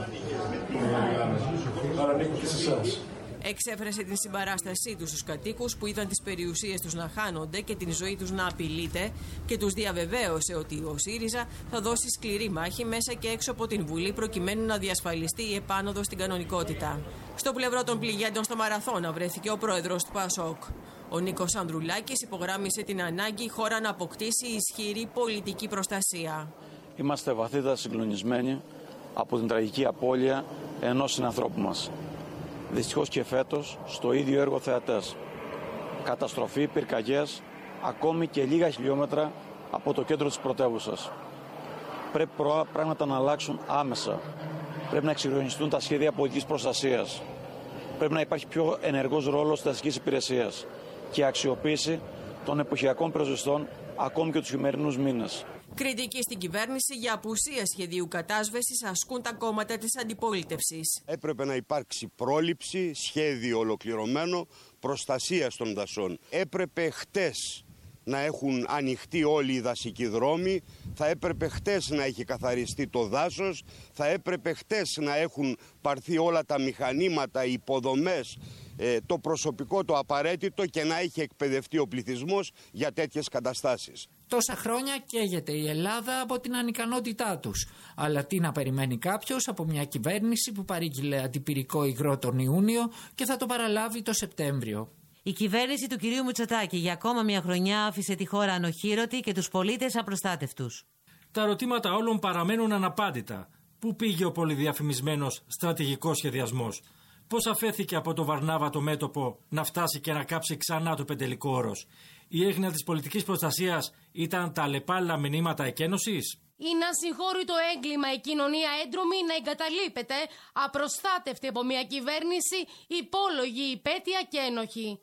Άρα ανήκουν και σε εσάς. Εξέφρασε την συμπαράστασή του στους κατοίκους που είδαν τις περιουσίες τους να χάνονται και την ζωή τους να απειλείται και τους διαβεβαίωσε ότι ο ΣΥΡΙΖΑ θα δώσει σκληρή μάχη μέσα και έξω από την Βουλή προκειμένου να διασφαλιστεί η επάνωδο στην κανονικότητα. Στο πλευρό των πληγέντων στο Μαραθώνα βρέθηκε ο πρόεδρος του ΠΑΣΟΚ. Ο Νίκος Ανδρουλάκης υπογράμμισε την ανάγκη η χώρα να αποκτήσει ισχυρή πολιτική προστασία. Είμαστε βαθύτερα συγκλονισμένοι από την τραγική απώλεια ενός συνανθρώπου μας. Δυστυχώς και φέτος στο ίδιο έργο θεατές. Καταστροφή, πυρκαγιές, ακόμη και λίγα χιλιόμετρα από το κέντρο της πρωτεύουσας. Πρέπει πράγματα να αλλάξουν άμεσα. Πρέπει να εξυγχρονιστούν τα σχέδια πολιτικής προστασίας. Πρέπει να υπάρχει πιο ενεργός ρόλος της αστικής υπηρεσίας και αξιοποίηση των εποχιακών πυροσβεστών ακόμη και τους χειμερινούς μήνες. Κριτική στην κυβέρνηση για απουσία σχεδίου κατάσβεσης ασκούν τα κόμματα της αντιπολίτευσης. Έπρεπε να υπάρξει πρόληψη, σχέδιο ολοκληρωμένο, προστασία των δασών. Έπρεπε χτες να έχουν ανοιχτεί όλοι οι δασικοί δρόμοι, θα έπρεπε χτες να έχει καθαριστεί το δάσος, θα έπρεπε χτες να έχουν πάρθει όλα τα μηχανήματα, οι υποδομές, το προσωπικό το απαραίτητο και να έχει εκπαιδευτεί ο πληθυσμός για τέτοιες καταστάσεις. Τόσα χρόνια καίγεται η Ελλάδα από την ανικανότητά τους. Αλλά τι να περιμένει κάποιος από μια κυβέρνηση που παρήγγειλε αντιπυρικό υγρό τον Ιούνιο και θα το παραλάβει το Σεπτέμβριο. Η κυβέρνηση του κυρίου Μητσοτάκη για ακόμα μια χρονιά άφησε τη χώρα ανοχήρωτη και τους πολίτες απροστάτευτους. Τα ερωτήματα όλων παραμένουν αναπάντητα. Πού πήγε ο πολυδιαφημισμένος στρατηγικός σχεδιασμός? Πώς αφέθηκε από το Βαρνάβα το μέτωπο να φτάσει και να κάψει ξανά το πεντελικό όρος? Η έγνοια της πολιτικής προστασίας ήταν τα αλλεπάλληλα μηνύματα εκένωσης? Είναι ασυγχώρητο έγκλημα η κοινωνία έντρομη να εγκαταλείπεται απροστάτευτη από μια κυβέρνηση υπόλογη, υπέτεια και ένοχη.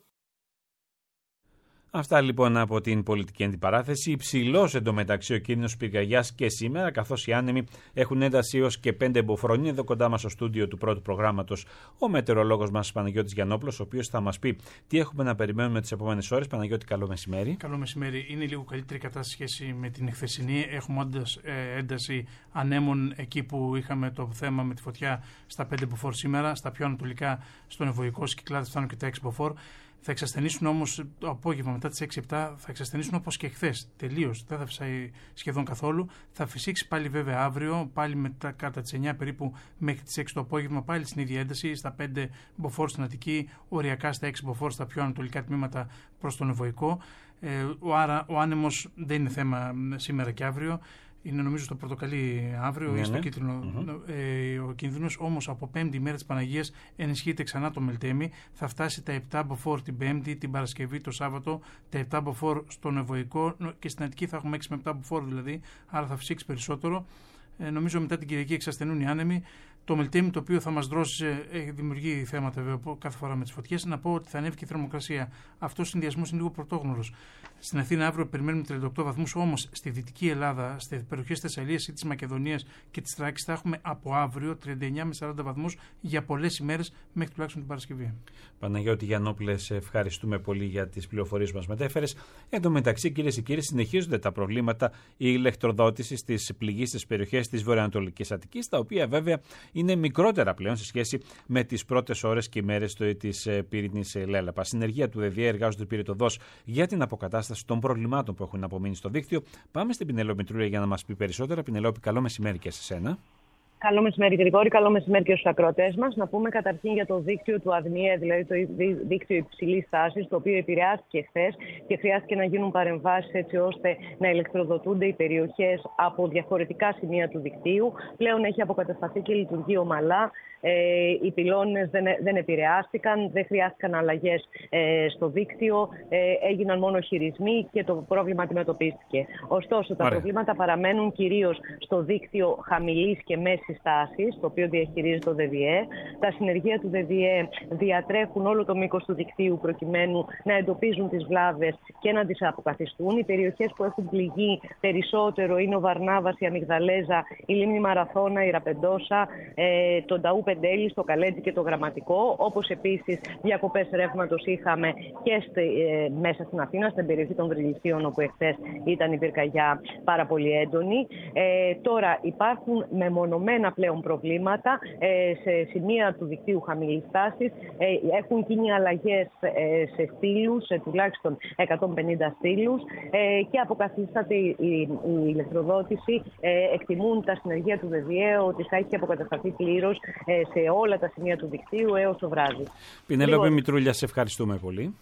Αυτά λοιπόν από την πολιτική αντιπαράθεση. Υψηλός εντωμεταξύ ο κίνδυνος πυρκαγιάς και σήμερα, καθώς οι άνεμοι έχουν ένταση έως και πέντε εμποφρόνια. Εδώ κοντά μας στο στούντιο του πρώτου προγράμματος ο μετεωρολόγος μας Παναγιώτης Γιαννόπουλος, ο οποίος θα μας πει τι έχουμε να περιμένουμε τις επόμενες ώρες. Παναγιώτη, καλό μεσημέρι. Καλό μεσημέρι. Είναι λίγο καλύτερη κατάσταση σχέση με την χθεσινή. Έχουμε όντως ε, ένταση ανέμων εκεί που είχαμε το θέμα με τη φωτιά στα πέντε μποφόρ σήμερα. Στα πιο ανατολικά, στον Ευωικό, στις Κυκλάδες φτάνουν και τα έξι μποφόρ. Θα εξασθενήσουν όμως το απόγευμα μετά τις έξι επτά, θα εξασθενήσουν όπως και χθες. Τελείως, δεν θα φυσάει σχεδόν καθόλου. Θα φυσήξει πάλι βέβαια αύριο, πάλι μετά κατά τις εννιά περίπου μέχρι τις έξι το απόγευμα, πάλι στην ίδια ένταση, στα πέντε μποφόρ στην Αττική, οριακά στα έξι μποφόρ στα πιο ανατολικά τμήματα προς τον Ευωικό. Ε, ο, άρα ο άνεμος δεν είναι θέμα σήμερα και αύριο. είναι νομίζω στο πορτοκαλί αύριο ναι, ή στο ναι. κίτρινο. Mm-hmm. Ε, ο κίνδυνος όμως από πέμπτη μέρα της Παναγίας ενισχύεται ξανά το Μελτέμι. Θα φτάσει τα επτά μποφόρ την Πέμπτη, την Παρασκευή, το Σάββατο, τα επτά μποφόρ στον Ευωικό και στην Αττική θα έχουμε έξι με επτά μποφόρ δηλαδή, άρα θα φυσήξει περισσότερο. Ε, νομίζω μετά την Κυριακή εξασθενούν οι άνεμοι. Το Μελτέμι, το οποίο θα μας δρώσει, έχει δημιουργεί θέματα βέβαια κάθε φορά με τις φωτιές. Να πω ότι θα ανέβει και η θερμοκρασία. Αυτός ο συνδυασμός είναι λίγο πρωτόγνωρος. Στην Αθήνα αύριο περιμένουμε τριάντα οκτώ βαθμούς, όμως στη Δυτική Ελλάδα, στις περιοχές της Θεσσαλίας ή της Μακεδονίας και της Θράκης, θα έχουμε από αύριο τριάντα εννιά με σαράντα βαθμούς για πολλές ημέρες μέχρι τουλάχιστον την Παρασκευή. Παναγιώτη Γιαννόπουλε, σε ευχαριστούμε πολύ για τις πληροφορίες που μας μετέφερες. Εν τω μεταξύ, κυρίες και κύριοι, συνεχίζονται τα προβλήματα η ηλεκτροδότηση στις πληγείς περιοχές της βορειοανατολικής Αττικής, τα οποία βέβαια είναι μικρότερα πλέον σε σχέση με τις πρώτες ώρες και ημέρες της πυρηνής λέλαπας. Συνεργεία του ΔΕΔΙΕ εργάζονται πυρετοδός για την αποκατάσταση των προβλημάτων που έχουν απομείνει στο δίκτυο. Πάμε στην Πινελόπη Μητρούλια για να μας πει περισσότερα. Πινελόπη, καλό μεσημέρι και σε σένα. Καλό μεσημέρι, Γρηγόρη. Καλό μεσημέρι και στους ακροατές μας. Να πούμε καταρχήν για το δίκτυο του ΑΔΜΙΕ, δηλαδή το δίκτυο υψηλής τάσης, το οποίο επηρεάστηκε χθες και χρειάστηκε να γίνουν παρεμβάσεις έτσι ώστε να ηλεκτροδοτούνται οι περιοχές από διαφορετικά σημεία του δικτύου. Πλέον έχει αποκατασταθεί και λειτουργεί ομαλά. Ε, οι πυλώνες δεν, δεν επηρεάστηκαν, δεν χρειάστηκαν αλλαγές ε, στο δίκτυο, ε, έγιναν μόνο χειρισμοί και το πρόβλημα αντιμετωπίστηκε. Ωστόσο, τα Άρα. προβλήματα παραμένουν κυρίως στο δίκτυο χαμηλής και μέσης τάσης, το οποίο διαχειρίζεται το ΔΕΔΙΕ. Τα συνεργεία του ΔΕΔΙΕ διατρέχουν όλο το μήκος του δικτύου προκειμένου να εντοπίζουν τις βλάβες και να τις αποκαθιστούν. Οι περιοχές που έχουν πληγεί περισσότερο είναι ο Βαρνάβας, η Αμυγδαλέζα, η Λίμνη Μαραθώνα, η Ραπεντόσα, ε, το Νταού Πεντέλη, στο Καλέτζι και το Γραμματικό, όπως επίσης διακοπές ρεύματος είχαμε και στη, ε, μέσα στην Αθήνα, στην περιοχή των Βρυλισίων, όπου εχθές ήταν η πυρκαγιά πάρα πολύ έντονη. Ε, τώρα υπάρχουν μεμονωμένα πλέον προβλήματα ε, σε σημεία του δικτύου χαμηλής τάσης. Ε, έχουν γίνει αλλαγές ε, σε στήλους, σε τουλάχιστον εκατόν πενήντα στήλους ε, και αποκαθίσταται η, η, η ηλεκτροδότηση. Ε, εκτιμούν τα συνεργεία του ΔΕΔΙΕ ότι θα έχει αποκατασταθεί πλήρως ε, σε όλα τα σημεία του δικτύου έως το βράδυ. Πινελόπη Μητρούλια, σε ευχαριστούμε πολύ.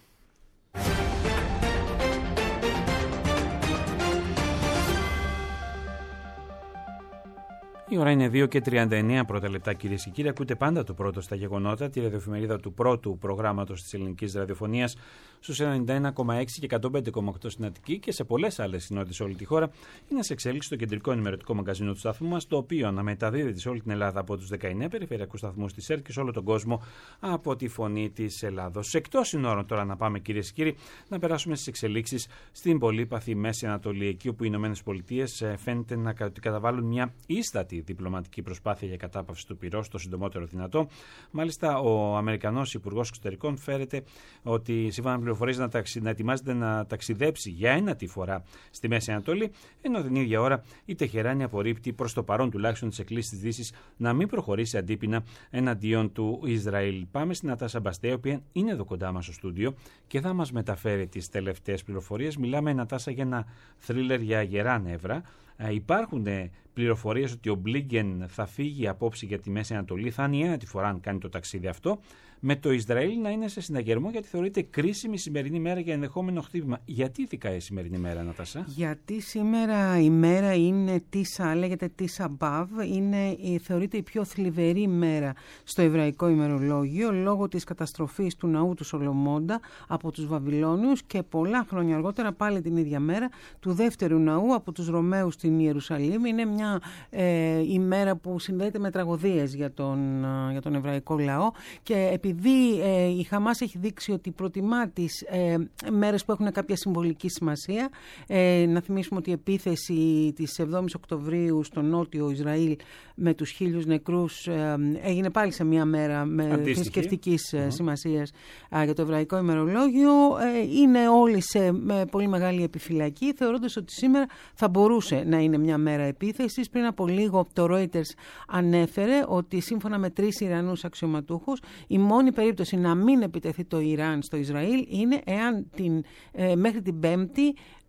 Η ώρα είναι δύο και τριάντα εννέα πρώτα λεπτά, κυρίες και κύριοι. Ακούτε πάντα το πρώτο στα γεγονότα, τη ραδιοεφημερίδα του πρώτου προγράμματος της ελληνικής ραδιοφωνίας στους ενενήντα ένα κόμμα έξι και εκατόν πέντε κόμμα οκτώ στην Αττική και σε πολλές άλλες συνότητες σε όλη τη χώρα. Είναι σε εξέλιξη το κεντρικό ενημερωτικό μαγκαζίνο του σταθμού μας, το οποίο αναμεταδίδεται σε όλη την Ελλάδα από τους δεκαεννέα περιφερειακούς σταθμούς της ΕΡΤ και σε όλο τον κόσμο από τη Φωνή της Ελλάδος. Εκτός συνόρων τώρα να πάμε, κυρίες και κύριοι, να περάσουμε στις εξελίξεις στην πολύπαθη Μέση Ανατολή, εκεί όπου οι ΗΠΑ φαίνεται να καταβάλουν μια ίστατη διπλωματική προσπάθεια για κατάπαυση του πυρός το συντομότερο δυνατό. Μάλιστα, ο Αμερικανός Υπουργός Εξωτερικών φέρεται ότι σύμφωνα με πληροφορίες να, ταξι... να ετοιμάζεται να ταξιδέψει για ένατη φορά στη Μέση Ανατολή, ενώ την ίδια ώρα η Τεχεράνη απορρίπτει προς το παρόν τουλάχιστον τις εκκλήσεις της Δύσης να μην προχωρήσει αντίπεινα εναντίον του Ισραήλ. Πάμε στην Νατάσα Μπαστέ, η οποία είναι εδώ κοντά μας στο στούντιο και θα μας μεταφέρει τις τελευταίες πληροφορίες. Μιλάμε, Νατάσα, για ένα θρίλερ για γερά νεύρα. Ε, υπάρχουν πληροφορίες ότι ο Μπλίγκεν θα φύγει απόψε για τη Μέση Ανατολή, θα είναι η ένατη φορά αν κάνει το ταξίδι αυτό, με το Ισραήλ να είναι σε συναγερμό γιατί θεωρείται κρίσιμη η σημερινή μέρα για ενδεχόμενο χτύπημα. Γιατί ειδικά η σημερινή μέρα, Νατάσα? Γιατί σήμερα η μέρα είναι Τίσα, λέγεται Τίσα Μπαβ, είναι, θεωρείται η πιο θλιβερή μέρα στο εβραϊκό ημερολόγιο λόγω της καταστροφής του ναού του Σολομώντα από τους Βαβυλώνιους και πολλά χρόνια αργότερα πάλι την ίδια μέρα του δεύτερου ναού από τους Ρωμαίους στην Ιερουσαλήμ. Είναι μια ε, ημέρα που συνδέεται με τραγωδίες για τον, για τον εβραϊκό λαό και επειδή ε, η Χαμάς έχει δείξει ότι προτιμά τις ε, μέρες που έχουν κάποια συμβολική σημασία, ε, να θυμίσουμε ότι η επίθεση της εβδόμης Οκτωβρίου στο νότιο Ισραήλ με τους χίλιους νεκρούς ε, έγινε πάλι σε μια μέρα με θρησκευτικής mm-hmm. σημασίας ε, για το εβραϊκό ημερολόγιο. Ε, είναι όλοι σε με πολύ μεγάλη επιφυλακή, θεωρώντας ότι σήμερα θα μπορούσε να είναι μια μέρα επίθεσης. Πριν από λίγο το Reuters ανέφερε ότι σύμφωνα με τρεις Ιρανούς αξιωματούχους η μόνη περίπτωση να μην επιτεθεί το Ιράν στο Ισραήλ είναι εάν την, ε, μέχρι την Πέμπτη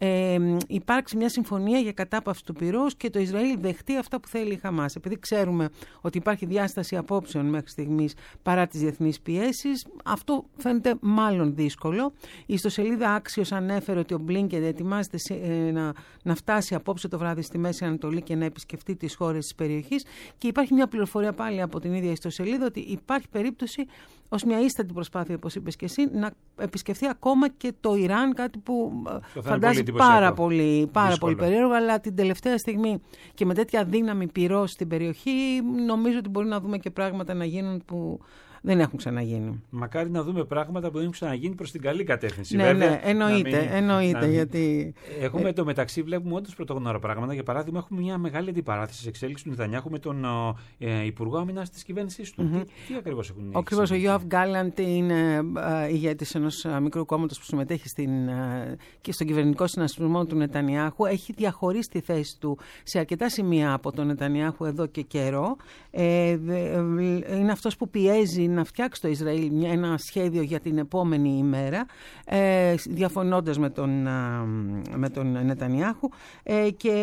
ε, υπάρξει μια συμφωνία για κατάπαυση του πυρός και το Ισραήλ δεχτεί αυτά που θέλει η Χαμάς. Επειδή ξέρουμε ότι υπάρχει διάσταση απόψεων μέχρι στιγμής παρά τις διεθνείς πιέσεις, αυτό φαίνεται μάλλον δύσκολο. Η ιστοσελίδα Axios ανέφερε ότι ο Μπλίνκεν ετοιμάζεται να, να φτάσει απόψε το βράδυ στη Μέση Ανατολή και να επισκεφτεί τις χώρες της περιοχής, και υπάρχει μια πληροφορία πάλι από την ίδια ιστοσελίδα ότι υπάρχει περίπτωση ως μια ίστατη προσπάθεια, όπως είπες και εσύ, να επισκεφθεί ακόμα και το Ιράν, κάτι που φαντάζει πάρα, πολύ, πάρα πολύ περίεργο, αλλά την τελευταία στιγμή και με τέτοια δύναμη πυρός στην περιοχή, νομίζω ότι μπορεί να δούμε και πράγματα να γίνουν που δεν έχουν ξαναγίνει. Μακάρι να δούμε πράγματα που δεν έχουν ξαναγίνει προς την καλή κατεύθυνση. Ναι, βέβαια, ναι, εννοείται. Μην, εννοείται γιατί... Έχουμε ε... το μεταξύ, βλέπουμε όντως πρωτόγνωρα πράγματα. Για παράδειγμα, έχουμε μια μεγάλη αντιπαράθεση σε εξέλιξη του Νετανιάχου με τον ε, Υπουργό Άμυνας της κυβέρνησής του. Mm-hmm. Τι, τι ακριβώς έχουν γίνει. Ακριβώς, ο Γιώαβ Γκάλαντ είναι ε, ηγέτης ενός μικρού κόμματος που συμμετέχει στην, ε, και στον κυβερνητικό συνασπισμό του Νετανιάχου. Έχει διαχωρίσει τη θέση του σε αρκετά σημεία από τον Νετανιάχου εδώ και καιρό. Ε, ε, είναι αυτός που πιέζει να φτιάξει το Ισραήλ ένα σχέδιο για την επόμενη ημέρα, ε, διαφωνώντας με τον, με τον Νετανιάχου, ε, και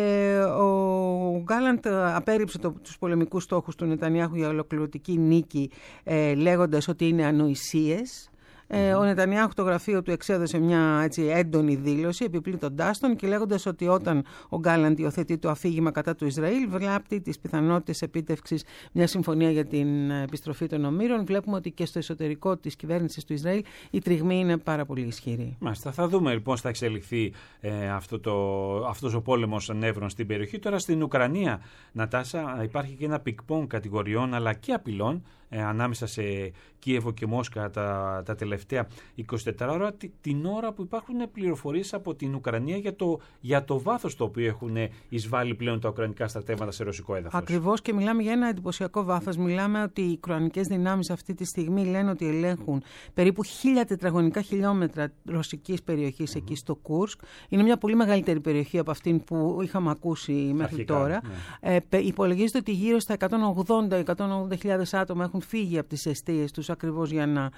ο Γκάλαντ απέρριψε το, τους πολεμικούς στόχους του Νετανιάχου για ολοκληρωτική νίκη, ε, λέγοντας ότι είναι ανοησίες. Ε, ο Νετανιάχου, το γραφείο του, εξέδωσε μια έτσι, έντονη δήλωση επιπλήττοντάς τον και λέγοντας ότι όταν ο Γκάλαντ υιοθετεί το αφήγημα κατά του Ισραήλ, βλάπτει τις πιθανότητες επίτευξης μια συμφωνία για την επιστροφή των ομήρων. Βλέπουμε ότι και στο εσωτερικό της κυβέρνησης του Ισραήλ η τριγμή είναι πάρα πολύ ισχυρή. Μάλιστα. Θα δούμε λοιπόν πώς θα εξελιχθεί ε, αυτό το, αυτός ο πόλεμος νεύρων στην περιοχή. Τώρα στην Ουκρανία, Νατάσα, υπάρχει και ένα πικ-πονγκ κατηγοριών αλλά και απειλών ε, ανάμεσα σε Κίεβο και Μόσχα τα, τα τελευταία εικοσιτέσσερις ώρα, την ώρα που υπάρχουν πληροφορίες από την Ουκρανία για το, για το βάθος το οποίο έχουν εισβάλει πλέον τα ουκρανικά στρατεύματα σε ρωσικό έδαφος. Ακριβώς, και μιλάμε για ένα εντυπωσιακό βάθος. Μιλάμε ότι οι ουκρανικές δυνάμεις αυτή τη στιγμή λένε ότι ελέγχουν περίπου χίλια τετραγωνικά χιλιόμετρα ρωσικής περιοχής mm-hmm. εκεί στο Κούρσκ. Είναι μια πολύ μεγαλύτερη περιοχή από αυτήν που είχαμε ακούσει μέχρι Αρχικά, τώρα. Ναι. Ε, υπολογίζεται ότι γύρω στα εκατόν ογδόντα με εκατόν ογδόντα χιλιάδες άτομα έχουν φύγει από τις εστίες τους ακριβώς για να,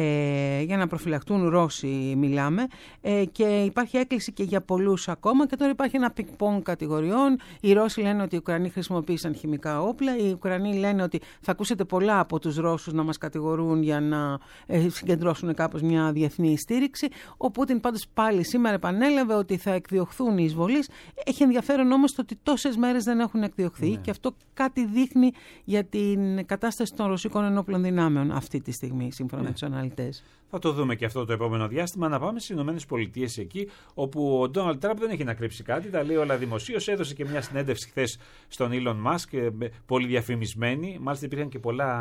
ε, για να προφυλαχτούν Ρώσοι, μιλάμε, ε, και υπάρχει έκκληση και για πολλούς ακόμα, και τώρα υπάρχει ένα πικ-πονγκ κατηγοριών. Οι Ρώσοι λένε ότι οι Ουκρανοί χρησιμοποίησαν χημικά όπλα, οι Ουκρανοί λένε ότι θα ακούσετε πολλά από τους Ρώσους να μας κατηγορούν για να ε, συγκεντρώσουν κάπως μια διεθνή στήριξη. Ο Πούτιν πάντως πάλι σήμερα επανέλαβε ότι θα εκδιωχθούν οι εισβολείς. Έχει ενδιαφέρον όμως το ότι τόσες μέρες δεν έχουν εκδιωχθεί, ναι. Και αυτό κάτι δείχνει για την κατάσταση των ρωσικών ενόπλων δυνάμεων αυτή τη στιγμή, σύμφωνα ναι. με τους αναλυτές. Θα το δούμε και αυτό το επόμενο διάστημα. Να πάμε στις Ηνωμένες Πολιτείες, εκεί όπου ο Ντόναλντ Τραμπ δεν έχει να κρύψει κάτι, τα λέει όλα δημοσίως. Έδωσε και μια συνέντευξη χθες στον Elon Musk, πολύ διαφημισμένη. Μάλιστα υπήρχαν και πολλά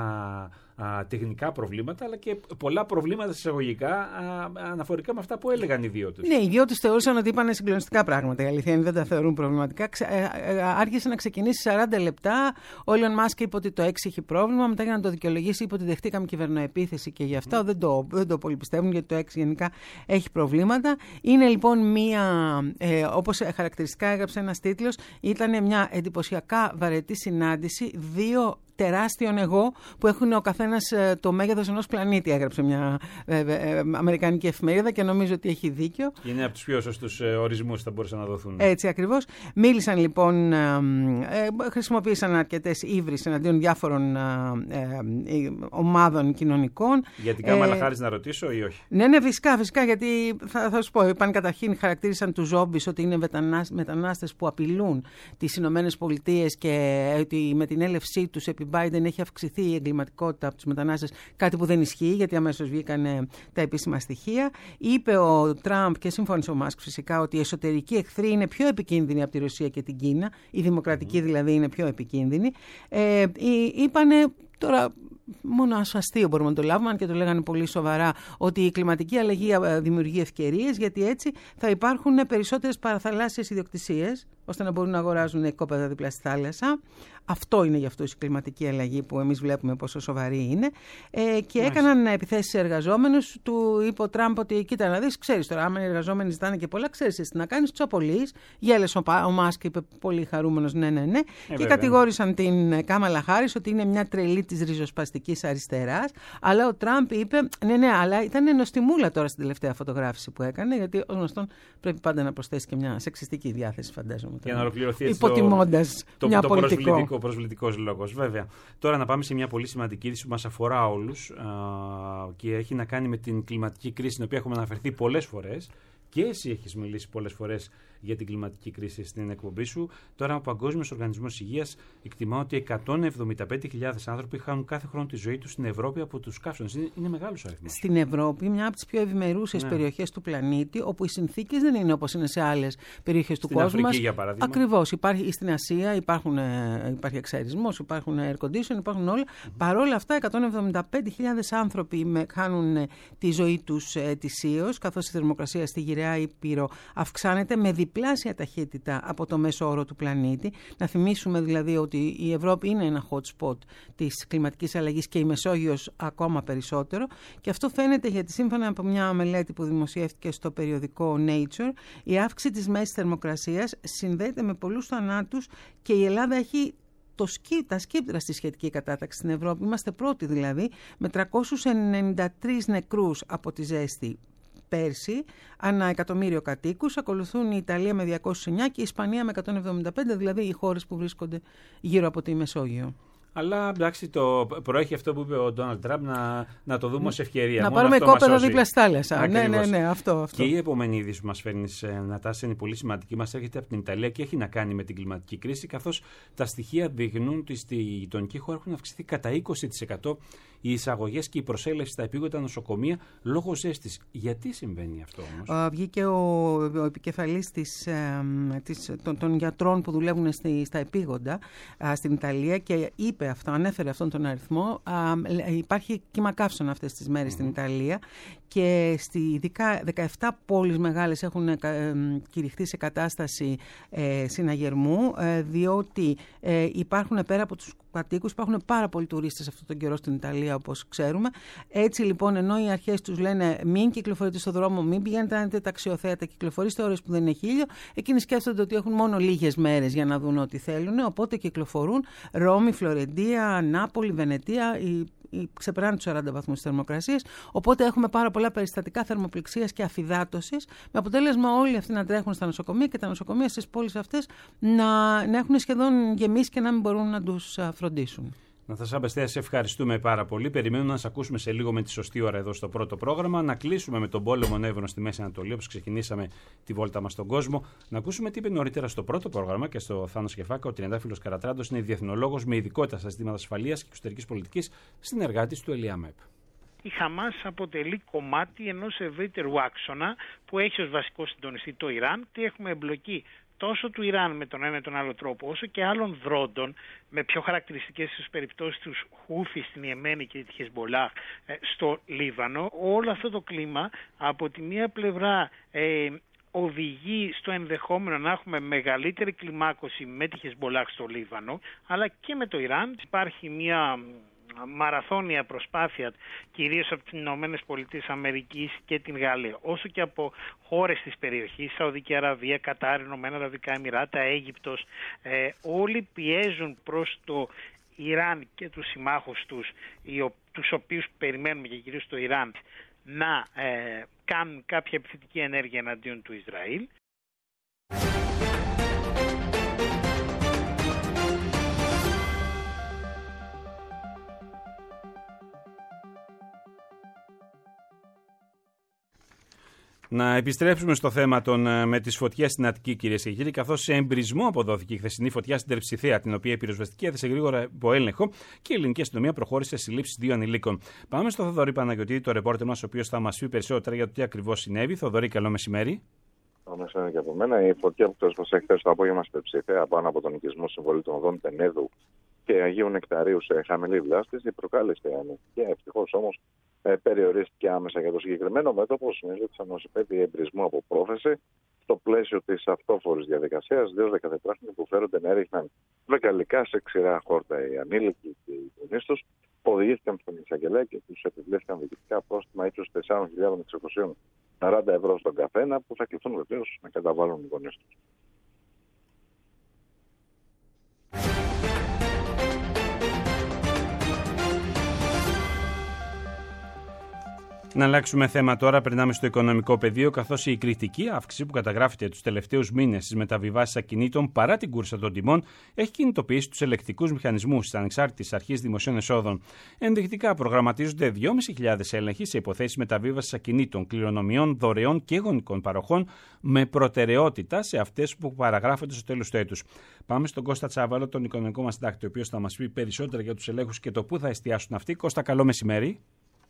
α, τεχνικά προβλήματα, αλλά και πολλά προβλήματα εισαγωγικά αναφορικά με αυτά που έλεγαν οι δύο τους. Ναι, οι δύο τους θεώρησαν ότι είπαν συγκλονιστικά πράγματα. Η αλήθεια είναι, δεν τα θεωρούν προβληματικά. Ξε, ε, ε, άρχισε να ξεκινήσει σαράντα λεπτά. Ο Elon Musk είπε ότι το έξι έχει πρόβλημα. Μετά για να το δικαιολογήσει, είπε ότι δεχτήκαμε κυβερνοεπίθεση και γι' αυτό mm. δεν το, δεν το πολύ πιστεύουν, γιατί το έξι γενικά έχει προβλήματα. Είναι λοιπόν μία, ε, όπως χαρακτηριστικά έγραψε ένας τίτλος, ήταν μια εντυπωσιακά βαρετή συνάντηση δύο τεράστιων εγώ που έχουν ο καθένας ε, το μέγεθος ενός πλανήτη, έγραψε μια ε, ε, ε, αμερικανική εφημερίδα, και νομίζω ότι έχει δίκιο. Είναι από τους πιο σωστούς ε, ορισμούς που θα μπορούσαν να δοθούν. Έτσι ακριβώς. Μίλησαν λοιπόν, ε, ε, χρησιμοποίησαν αρκετές ύβρις εναντίον διάφορων ε, ε, ομάδων κοινωνικών. Για την Κάμαλα ε, Χάρις να ρωτήσω ή όχι? Ναι, ναι, φυσικά, φυσικά, γιατί θα, θα σου πω, είπαν καταρχήν, χαρακτήρισαν τους ζόμπις ότι είναι μετανάστες που απειλούν τις Ηνωμένες Πολιτείες και ότι με την έλευσή τους επί Biden έχει αυξηθεί η εγκληματικότητα από τους μετανάστες, κάτι που δεν ισχύει, γιατί αμέσως βγήκαν τα επίσημα στοιχεία. Είπε ο Τραμπ, και σύμφωνησε ο Μάσκ φυσικά, ότι οι εσωτερικοί εχθροί είναι πιο επικίνδυνοι από τη Ρωσία και την Κίνα, η δημοκρατική mm. δηλαδή είναι πιο επικίνδυνη. Ε, είπανε τώρα, μόνο αστείο μπορούμε να το λάβουμε, αν και το λέγανε πολύ σοβαρά, ότι η κλιματική αλλαγή δημιουργεί ευκαιρίες, γιατί έτσι θα υπάρχουν περισσότερες παραθαλάσσιες ιδιοκτησίες, ώστε να μπορούν να αγοράζουν οικόπεδα δίπλα στη θάλασσα. Αυτό είναι για αυτούς η κλιματική αλλαγή που εμείς βλέπουμε πόσο σοβαρή είναι. Ε, και έκαναν επιθέσεις σε εργαζόμενους. Του είπε ο Τραμπ ότι κοίτα να δεις, ξέρεις τώρα, άμα οι εργαζόμενοι ζητάνε και πολλά, ξέρεις εσύ τι να κάνεις, τους απολύεις. Γέλεσε ο, ο Μάσκ, είπε πολύ χαρούμενος, ναι, ναι, ναι. Ε, και βέβαια. Κατηγόρησαν την Κάμαλα Χάρις ότι είναι μια τρελή της ριζοσπαστικής αριστεράς. Αλλά ο Τραμπ είπε, ναι, ναι, αλλά ήταν νοστιμούλα τώρα στην τελευταία φωτογράφηση που έκανε, γιατί ως γνωστόν πρέπει πάντα να προσθέσει και μια σεξιστική διάθεση, φαντάζομαι. Για να ολοκληρωθεί υποτιμώντας το, μια το, το πολιτικό. προσβλητικό, προσβλητικός λόγος, βέβαια. Τώρα να πάμε σε μια πολύ σημαντική είδηση που μας αφορά όλους α, και έχει να κάνει με την κλιματική κρίση, στην οποία έχουμε αναφερθεί πολλές φορές. Και εσύ έχεις μιλήσει πολλές φορές για την κλιματική κρίση στην εκπομπή σου. Τώρα, ο Παγκόσμιος Οργανισμός Υγείας εκτιμά ότι εκατόν εβδομήντα πέντε χιλιάδες άνθρωποι χάνουν κάθε χρόνο τη ζωή τους στην Ευρώπη από τους καύσονες. Είναι, είναι μεγάλος αριθμός. Στην Ευρώπη, μια από τις πιο ευημερούσες ναι. περιοχές του πλανήτη, όπου οι συνθήκες δεν είναι όπως είναι σε άλλες περιοχές του στην κόσμου. Αφρική, για παράδειγμα. Ακριβώς. Υπάρχει, στην Ασία υπάρχουν, υπάρχει εξαερισμός, υπάρχουν air condition, υπάρχουν όλα. Mm-hmm. Παρ' όλα αυτά, εκατόν εβδομήντα πέντε χιλιάδες άνθρωποι με, χάνουν τη ζωή τους ετησίως, καθώς η θερμοκρασία στη γυραιά Ήπειρο αυξάνεται με διπλάσια ταχύτητα από το μέσο όρο του πλανήτη. Να θυμίσουμε δηλαδή ότι η Ευρώπη είναι ένα hot spot της κλιματικής αλλαγής και η Μεσόγειος ακόμα περισσότερο. Και αυτό φαίνεται γιατί σύμφωνα από μια μελέτη που δημοσιεύτηκε στο περιοδικό Nature, η αύξηση της μέσης θερμοκρασίας συνδέεται με πολλούς θανάτους και η Ελλάδα έχει το σκύ, τα σκύπτρα στη σχετική κατάταξη στην Ευρώπη. Είμαστε πρώτοι δηλαδή, με τριακόσιους ενενήντα τρεις νεκρούς από τη ζέστη πέρσι, ανά εκατομμύριο κατοίκους. Ακολουθούν η Ιταλία με διακόσιους εννιά και η Ισπανία με εκατόν εβδομήντα πέντε, δηλαδή οι χώρες που βρίσκονται γύρω από τη Μεσόγειο. Αλλά εντάξει, το προέχει αυτό που είπε ο Ντόναλντ Τραμπ να, να το δούμε ως ευκαιρία. Να πάρουμε κόπεδο δίπλα στη θάλασσα. Ναι, ναι, ναι, αυτό, αυτό. Και η επόμενη είδηση που μας φέρνεις, Νατάσα, είναι πολύ σημαντική. Μας έρχεται από την Ιταλία και έχει να κάνει με την κλιματική κρίση, καθώς τα στοιχεία δείχνουν ότι στη γειτονική χώρα έχουν αυξηθεί κατά είκοσι τοις εκατό οι εισαγωγές και η προσέλευση στα επίγοντα νοσοκομεία λόγω ζέστης. Γιατί συμβαίνει αυτό όμως? Uh, βγήκε ο, ο επικεφαλής της, ε, της, των, των γιατρών που δουλεύουν στη, στα επίγοντα uh, στην Ιταλία και είπε αυτό, ανέφερε αυτόν τον αριθμό. Uh, υπάρχει κύμα καύσων αυτές τις μέρες mm. στην Ιταλία και στη δεκαεπτά πόλεις μεγάλες έχουν ε, κηρυχθεί σε κατάσταση ε, συναγερμού, ε, διότι ε, υπάρχουν πέρα από τους κατοίκους, υπάρχουν πάρα πολλοί τουρίστες αυτόν τον καιρό στην Ιταλία, όπως ξέρουμε. Έτσι λοιπόν, ενώ οι αρχές τους λένε μην κυκλοφορείτε στον δρόμο, μην πηγαίνετε να δείτε ταξιοθέατα, κυκλοφορήστε ώρες που δεν είναι ήλιο, εκείνοι σκέφτονται ότι έχουν μόνο λίγες μέρες για να δουν ό,τι θέλουν, οπότε κυκλοφορούν. Ρώμη, Φλωρεντία, Νάπολη, Βενετία, οι ξεπεράνε τους σαράντα βαθμούς θερμοκρασίας, οπότε έχουμε πάρα πολλά περιστατικά θερμοπληξίας και αφυδάτωσης, με αποτέλεσμα όλοι αυτοί να τρέχουν στα νοσοκομεία και τα νοσοκομεία στις πόλεις αυτές να, να έχουν σχεδόν γεμίσει και να μην μπορούν να τους φροντίσουν. Νατάσα Μπεστέα, σε ευχαριστούμε πάρα πολύ. Περιμένουμε να σας ακούσουμε σε λίγο με τη σωστή ώρα εδώ στο πρώτο πρόγραμμα. Να κλείσουμε με τον πόλεμο νεύρων στη Μέση Ανατολή, όπως ξεκινήσαμε τη βόλτα μας στον κόσμο. Να ακούσουμε τι είπε νωρίτερα στο πρώτο πρόγραμμα και στο Θάνος Κεφάκα. Ο Τριαντάφυλλος Καρατράντος είναι διεθνολόγος με ειδικότητα στα ζητήματα ασφαλείας και εξωτερικής πολιτικής, συνεργάτης του ΕΛΙΑΜΕΠ. Η Χαμάς αποτελεί κομμάτι ενός ευρύτερου άξονα που έχει ως βασικό συντονιστή το Ιράν και έχουμε εμπλοκή τόσο του Ιράν με τον ένα ή τον άλλο τρόπο, όσο και άλλων δρόντων, με πιο χαρακτηριστικές στις περιπτώσεις τους Χούφι στην Ιεμένη και τη Χεσμολάχ στο Λίβανο. Όλο αυτό το κλίμα από τη μία πλευρά ε, οδηγεί στο ενδεχόμενο να έχουμε μεγαλύτερη κλιμάκωση με τη Χεσμολάχ στο Λίβανο, αλλά και με το Ιράν. Υπάρχει μια μαραθώνια προσπάθεια κυρίως από τις Ηνωμένες Πολιτείες Αμερικής και την Γαλλία, όσο και από χώρες της περιοχής, Σαουδική Αραβία, Κατάρ, Ηνωμένα Αραβικά Εμιράτα, Αίγυπτος, ε, όλοι πιέζουν προς το Ιράν και τους συμμάχους τους, οι, τους οποίους περιμένουμε και κυρίως το Ιράν, να ε, κάνουν κάποια επιθετική ενέργεια εναντίον του Ισραήλ. Να επιστρέψουμε στο θέμα των, με τις φωτιές στην Αττική, κυρίες και κύριοι, καθώς σε εμπρισμό αποδόθηκε η χθεσινή φωτιά στην Τερψιθέα, την οποία η πυροσβεστική έθεσε γρήγορα υπό έλεγχο και η ελληνική αστυνομία προχώρησε σε συλλήψεις δύο ανηλίκων. Πάμε στο Θοδωρή Παναγιωτήδη, το ρεπόρτερ μας, ο οποίος θα μας πει περισσότερα για το τι ακριβώς συνέβη. Θοδωρή, καλό μεσημέρι. Καλό μεσημέρι και από μένα. Η φωτιά που ξέσπασε χθες το απόγευμα στην Τερψιθέα πάνω από τον οικισμό Συμβολήτων Οδών Τενέδου και Αγίου Νεκταρίου σε χαμηλή βλάστηση προκάλεσε ανησυχία. Ευτυχώς όμως ε, περιορίστηκε άμεσα για το συγκεκριμένο μέτωπο. Συνέλεξαν ως υπέτειοι εμπρισμού από πρόθεση στο πλαίσιο της αυτόφορης διαδικασίας. Δύο δεκατετράχρονοι που φέρονται να έριχναν βεγγαλικά σε ξηρά χόρτα οι ανήλικοι και οι γονείς τους, που οδηγήθηκαν στον εισαγγελέα και τους επιβλήθηκαν διοικητικά πρόστιμα ύψους τέσσερις χιλιάδες εξακόσια σαράντα ευρώ στον καθένα, που θα κληθούν βεβαίως να καταβάλουν οι γονείς τους. Να αλλάξουμε θέμα τώρα, περνάμε στο οικονομικό πεδίο, καθώς η κριτική αύξηση που καταγράφεται τους τελευταίους μήνες στις μεταβιβάσεις ακινήτων παρά την κούρσα των τιμών έχει κινητοποιήσει τους ελεκτικούς μηχανισμούς της Ανεξάρτητης Αρχής Δημοσίων Εσόδων. Ενδεικτικά προγραμματίζονται δυόμισι χιλιάδες έλεγχοι σε υποθέσεις μεταβίβασης ακινήτων, κληρονομιών, δωρεών και γονικών παροχών, με προτεραιότητα σε αυτές που παραγράφονται στο τέλος του έτους. Πάμε στον Κώστα Τσάβαλο, τον οικονομικό μας συντάκτη, ο οποίος θα μας πει περισσότερα για τους ελέγχους και το πού θα εστιάσουν αυτοί. Κώστα, καλό μεσημέρι.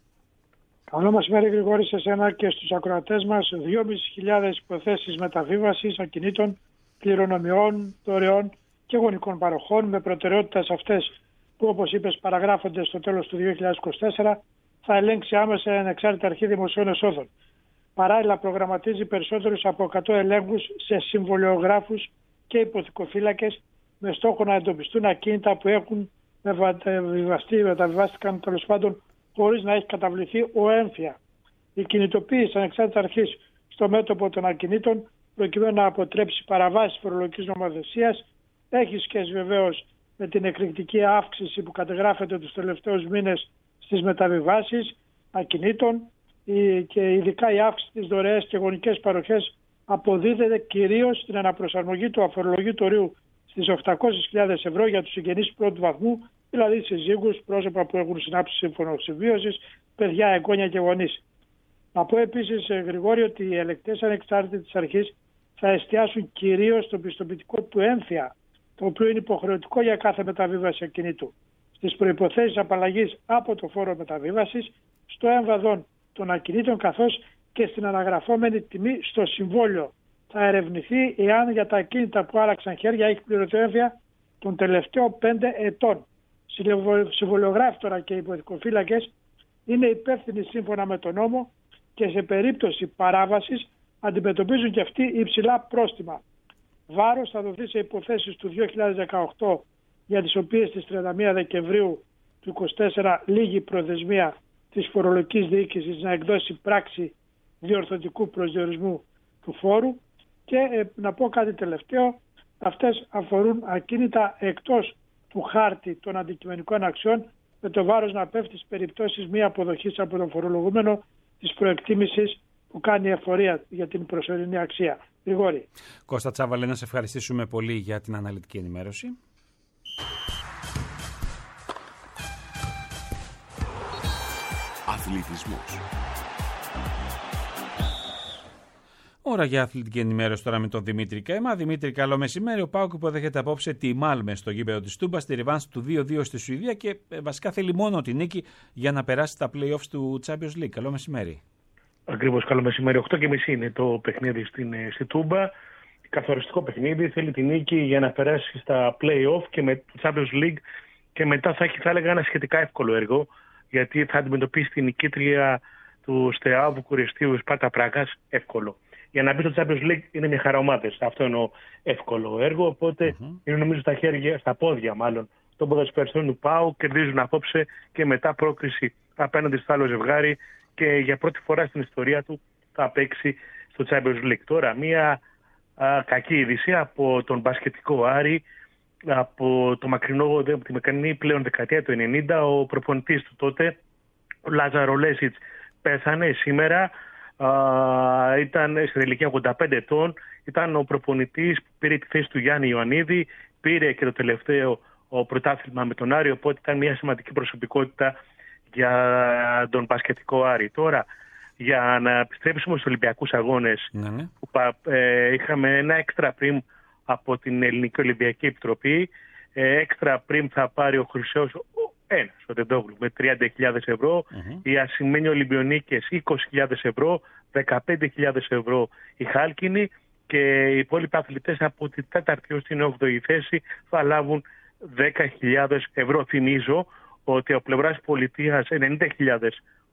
Καλό μεσημέρι, Γρηγόρη, σε εσένα και στους ακροατές μας. δυόμισι χιλιάδες υποθέσεις μεταβίβασης ακινήτων, κληρονομιών, δωρεών και γονικών παροχών, με προτεραιότητα σε αυτές που, όπως είπες, παραγράφονται στο τέλος του δύο χιλιάδες είκοσι τέσσερα, θα ελέγξει άμεσα η Ανεξάρτητη Αρχή Δημοσίων Εσόδων. Παράλληλα, προγραμματίζει περισσότερους από εκατό ελέγχους σε συμβολιογράφους και υποθηκοφύλακες, με στόχο να εντοπιστούν ακίνητα που έχουν μεταβιβαστεί, μεταβιβάστηκαν τέλος πάντων, χωρίς να έχει καταβληθεί ο έμφυα. Η κινητοποίηση ανεξάρτητης αρχής στο μέτωπο των ακινήτων, προκειμένου να αποτρέψει παραβάσεις φορολογικής νομοθεσίας, έχει σχέση βεβαίως με την εκρηκτική αύξηση που καταγράφεται τους τελευταίους μήνες στις μεταβιβάσεις ακινήτων, και ειδικά η αύξηση της δωρεές και γονικές παροχές αποδίδεται κυρίως στην αναπροσαρμογή του αφορολογήτου ορίου στις οκτακόσιες χιλιάδες ευρώ για τους συγγενείς πρώτου βαθμού, δηλαδή συζύγους, πρόσωπα που έχουν συνάψει σύμφωνο συμβίωσης, παιδιά, εγγόνια και γονείς. Να πω επίσης, Γρηγόρη, ότι οι ελεκτές ανεξάρτητοι της αρχής θα εστιάσουν κυρίως στο πιστοποιητικό του έμφυα, το οποίο είναι υποχρεωτικό για κάθε μεταβίβαση ακινήτου, στις προϋποθέσεις απαλλαγής από το φόρο μεταβίβασης, στο έμβαδον των ακινήτων, καθώς και στην αναγραφόμενη τιμή στο συμβόλαιο. Θα ερευνηθεί εάν για τα ακίνητα που άλλαξαν χέρια έχει πληρωθεί έμφυα των τελευταίων πέντε ετών. Συμβολιογράφοι τώρα και υποθηκοφύλακες είναι υπεύθυνοι σύμφωνα με τον νόμο και σε περίπτωση παράβασης αντιμετωπίζουν και αυτοί υψηλά πρόστιμα. Βάρος θα δοθεί σε υποθέσεις του δύο χιλιάδες δεκαοκτώ, για τις οποίες στις τριάντα μία Δεκεμβρίου του είκοσι τέσσερα λίγη προθεσμία της φορολογικής διοίκησης να εκδώσει πράξη διορθωτικού προσδιορισμού του φόρου. Και ε, να πω κάτι τελευταίο, αυτές αφορούν ακίνητα εκτός του χάρτη των αντικειμενικών αξιών, με το βάρος να πέφτει στις περιπτώσεις μη αποδοχής από τον φορολογούμενο της προεκτίμησης που κάνει η εφορία για την προσωρινή αξία. Γρηγόρη. Κώστα Τσάβαλε, να σε ευχαριστήσουμε πολύ για την αναλυτική ενημέρωση. Αθλητισμός. Ώρα για αθλητική ενημέρωση τώρα με τον Δημήτρη Καίμα. Δημήτρη, καλό μεσημέρι. Ο ΠΑΟΚ υποδέχεται απόψε τη Μάλμε στο γήπεδο της Τούμπα, στη ριβάνς του δύο δύο στη Σουηδία και βασικά θέλει μόνο τη νίκη για να περάσει τα play-offs του Champions League. Καλό μεσημέρι. Ακριβώς, καλό μεσημέρι. οκτώ και μισή είναι το παιχνίδι στην, στη Τούμπα. Καθοριστικό παιχνίδι. Θέλει τη νίκη για να περάσει στα play-off και με το Champions League, και μετά θα έχει, θα έλεγα, ένα σχετικά εύκολο έργο, γιατί θα αντιμετωπίσει την νικήτρια του ΣΤΕΑ Βουκουρεστίου Σπάρτα Πράγας. Εύκολο. Για να μπει στο Champions League είναι μια χαρά ομάδες. Αυτό είναι το εύκολο έργο. Οπότε mm-hmm. είναι νομίζω στα χέρια, στα πόδια μάλλον των ποδοσφαιριστών του ΠΑΟ. Κερδίζουν απόψε και μετά πρόκριση απέναντι στο άλλο ζευγάρι και για πρώτη φορά στην ιστορία του θα παίξει στο Champions League. Τώρα, μια α, κακή είδηση από τον μπασκετικό Άρη, από το μακρινό, από τη μακρινή πλέον δεκαετία του ενενήντα. Ο προπονητής του τότε, ο Λάζαρο Λέσιτς, πέθανε σήμερα. Uh, ήταν στην ηλικία ογδόντα πέντε ετών, ήταν ο προπονητής που πήρε τη θέση του Γιάννη Ιωαννίδη, πήρε και το τελευταίο ο πρωτάθλημα με τον Άρη, οπότε ήταν μια σημαντική προσωπικότητα για τον μπασκετικό Άρη. Τώρα, για να επιστρέψουμε στους Ολυμπιακούς Αγώνες, ναι. που, ε, είχαμε ένα έξτρα πριμ από την Ελληνική Ολυμπιακή Επιτροπή. Ε, έξτρα πριμ θα πάρει ο Χρυσέος ένας, ο Τεντόγλου, με τριάντα χιλιάδες ευρώ. Mm-hmm. Οι Ασημένοι Ολυμπιονίκες είκοσι χιλιάδες ευρώ, δεκαπέντε χιλιάδες ευρώ οι Χάλκινοι, και οι υπόλοιποι αθλητές από την τέταρτη ως την όγδοη θέση θα λάβουν δέκα χιλιάδες ευρώ. Θυμίζω ότι από πλευράς πολιτείας ενενήντα χιλιάδες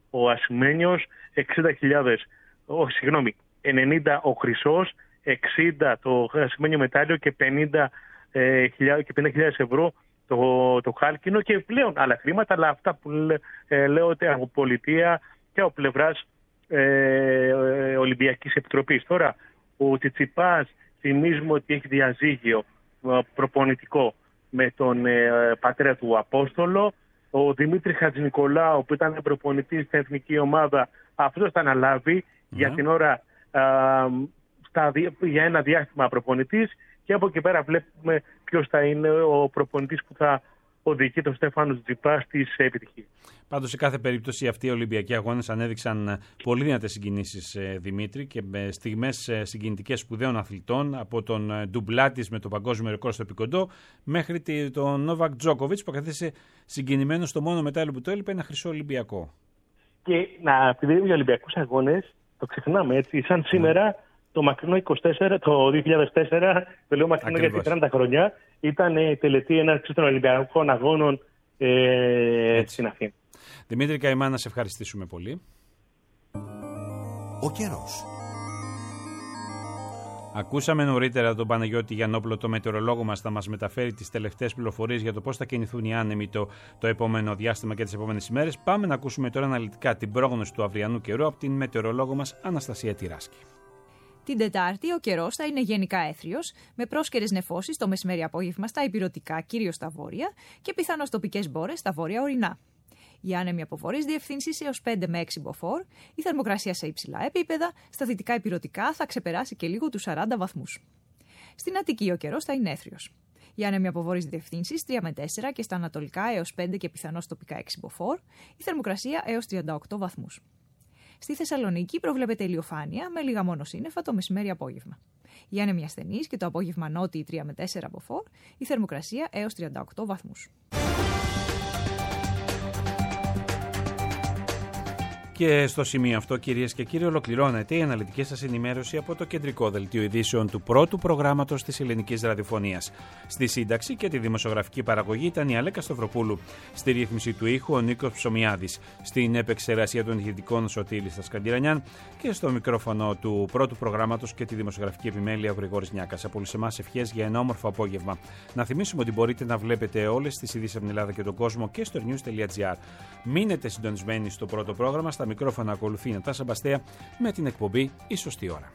ο ασημένιος, εξήντα χιλιάδες, όχι συγγνώμη, ενενήντα ο χρυσός, εξήντα το ασημένιο μετάλλιο και πενήντα χιλιάδες ευρώ το, το χάλκινο και πλέον άλλα χρήματα, αλλά αυτά που ε, λέω ότι από πολιτεία και από πλευράς ε, ε, Ολυμπιακής Επιτροπής. Τώρα, ο Τσιτσιπάς θυμίζουμε ότι έχει διαζύγιο ε, προπονητικό με τον ε, πατέρα του Απόστολο. Ο Δημήτρη Χατζηνικολάου που ήταν προπονητής στην εθνική ομάδα, αυτός θα αναλάβει mm. για την ώρα ε, στα, για ένα διάστημα προπονητής. Και από εκεί πέρα βλέπουμε ποιος θα είναι ο προπονητής που θα οδηγεί τον Στέφανο Τσιτσιπά στις επιτυχίες. Πάντως, σε κάθε περίπτωση, αυτοί οι Ολυμπιακοί Αγώνες ανέδειξαν πολύ δυνατές συγκινήσεις, Δημήτρη, και με στιγμές συγκινητικές σπουδαίων αθλητών, από τον ντουμπλάτης με το παγκόσμιο ρεκόρ στο πικοντό μέχρι τον Νόβακ Τζόκοβιτς που καθίσε συγκινημένο στο μόνο μετάλλιο που το έλειπε, ένα χρυσό Ολυμπιακό. Και να επειδή για Ολυμπιακούς Αγώνες, το ξεχνάμε έτσι, σαν σήμερα. Mm. Το μακρινό είκοσι τέσσερα, το δύο χιλιάδες τέσσερα, το λέω μακρινό γιατί τριάντα χρόνια, ήταν ε, τελετή έναρξη των Ολυμπιακών Αγώνων ε, στην Αθήνα. Δημήτρη Καημά, να σε ευχαριστήσουμε πολύ. Ο καιρός. Ακούσαμε νωρίτερα τον Παναγιώτη Γιαννόπουλο, το μετεωρολόγο μας, θα μας μεταφέρει τις τελευταίες πληροφορίες για το πώς θα κινηθούν οι άνεμοι το, το επόμενο διάστημα και τις επόμενες ημέρες. Πάμε να ακούσουμε τώρα αναλυτικά την πρόγνωση του αυριανού καιρού από την μετεωρολόγο μας Αναστασία Τυράσκη. Την Τετάρτη ο καιρός θα είναι γενικά έθριος, με πρόσκαιρες νεφώσεις το μεσημέρι απόγευμα στα ηπειρωτικά, κυρίως στα βόρεια, και πιθανώς τοπικές μπόρες στα βόρεια ορεινά. Οι άνεμοι από βορείς διευθύνσεις έως πέντε με έξι μποφόρ, η θερμοκρασία σε υψηλά επίπεδα, στα δυτικά ηπειρωτικά θα ξεπεράσει και λίγο τους σαράντα βαθμούς. Στην Αττική ο καιρός θα είναι έθριος. Οι άνεμοι από βόρειες διευθύνσεις τρία με τέσσερα και στα ανατολικά έως πέντε και πιθανώς τοπικά έξι μποφόρ, η θερμοκρασία έως τριάντα οκτώ βαθμούς. Στη Θεσσαλονίκη προβλέπεται ηλιοφάνεια με λίγα μόνο σύννεφα το μεσημέρι απόγευμα. Οι άνεμοι ασθενείς και το απόγευμα νότιοι τρία με τέσσερα μποφόρ, η θερμοκρασία έως τριάντα οκτώ βαθμούς. Και στο σημείο αυτό, κυρίες και κύριοι, ολοκληρώνεται η αναλυτική σας ενημέρωση από το κεντρικό δελτίο ειδήσεων του πρώτου προγράμματος της ελληνικής ραδιοφωνίας. Στη σύνταξη και τη δημοσιογραφική παραγωγή ήταν η Αλέκα Σταυροπούλου. Στη ρύθμιση του ήχου ο Νίκος Ψωμιάδης. Στην επεξεργασία των ηχητικών Σωτήλης Στασκαντηρανιάν και στο μικρόφωνο του πρώτου προγράμματος και τη δημοσιογραφική επιμέλεια ο Γρηγόρης Νιάκας. Από όλους εμάς ευχές για ένα όμορφο απόγευμα. Να θυμίσουμε ότι μπορείτε να βλέπετε όλες τις ειδήσεις από την Ελλάδα και τον κόσμο και στο news τελεία gr. Μείνετε συντονισμένοι στο πρώτο πρόγραμμα. Στα μικρόφωνα ακολουθεί η Νατάσα Μπαστέα με την εκπομπή «Η Σωστή Ώρα».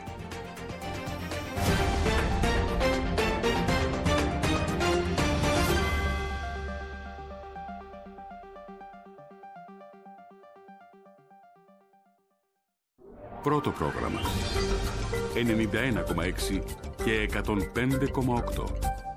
Πρώτο πρόγραμμα ενενήντα ένα κόμμα έξι και εκατόν πέντε κόμμα οκτώ.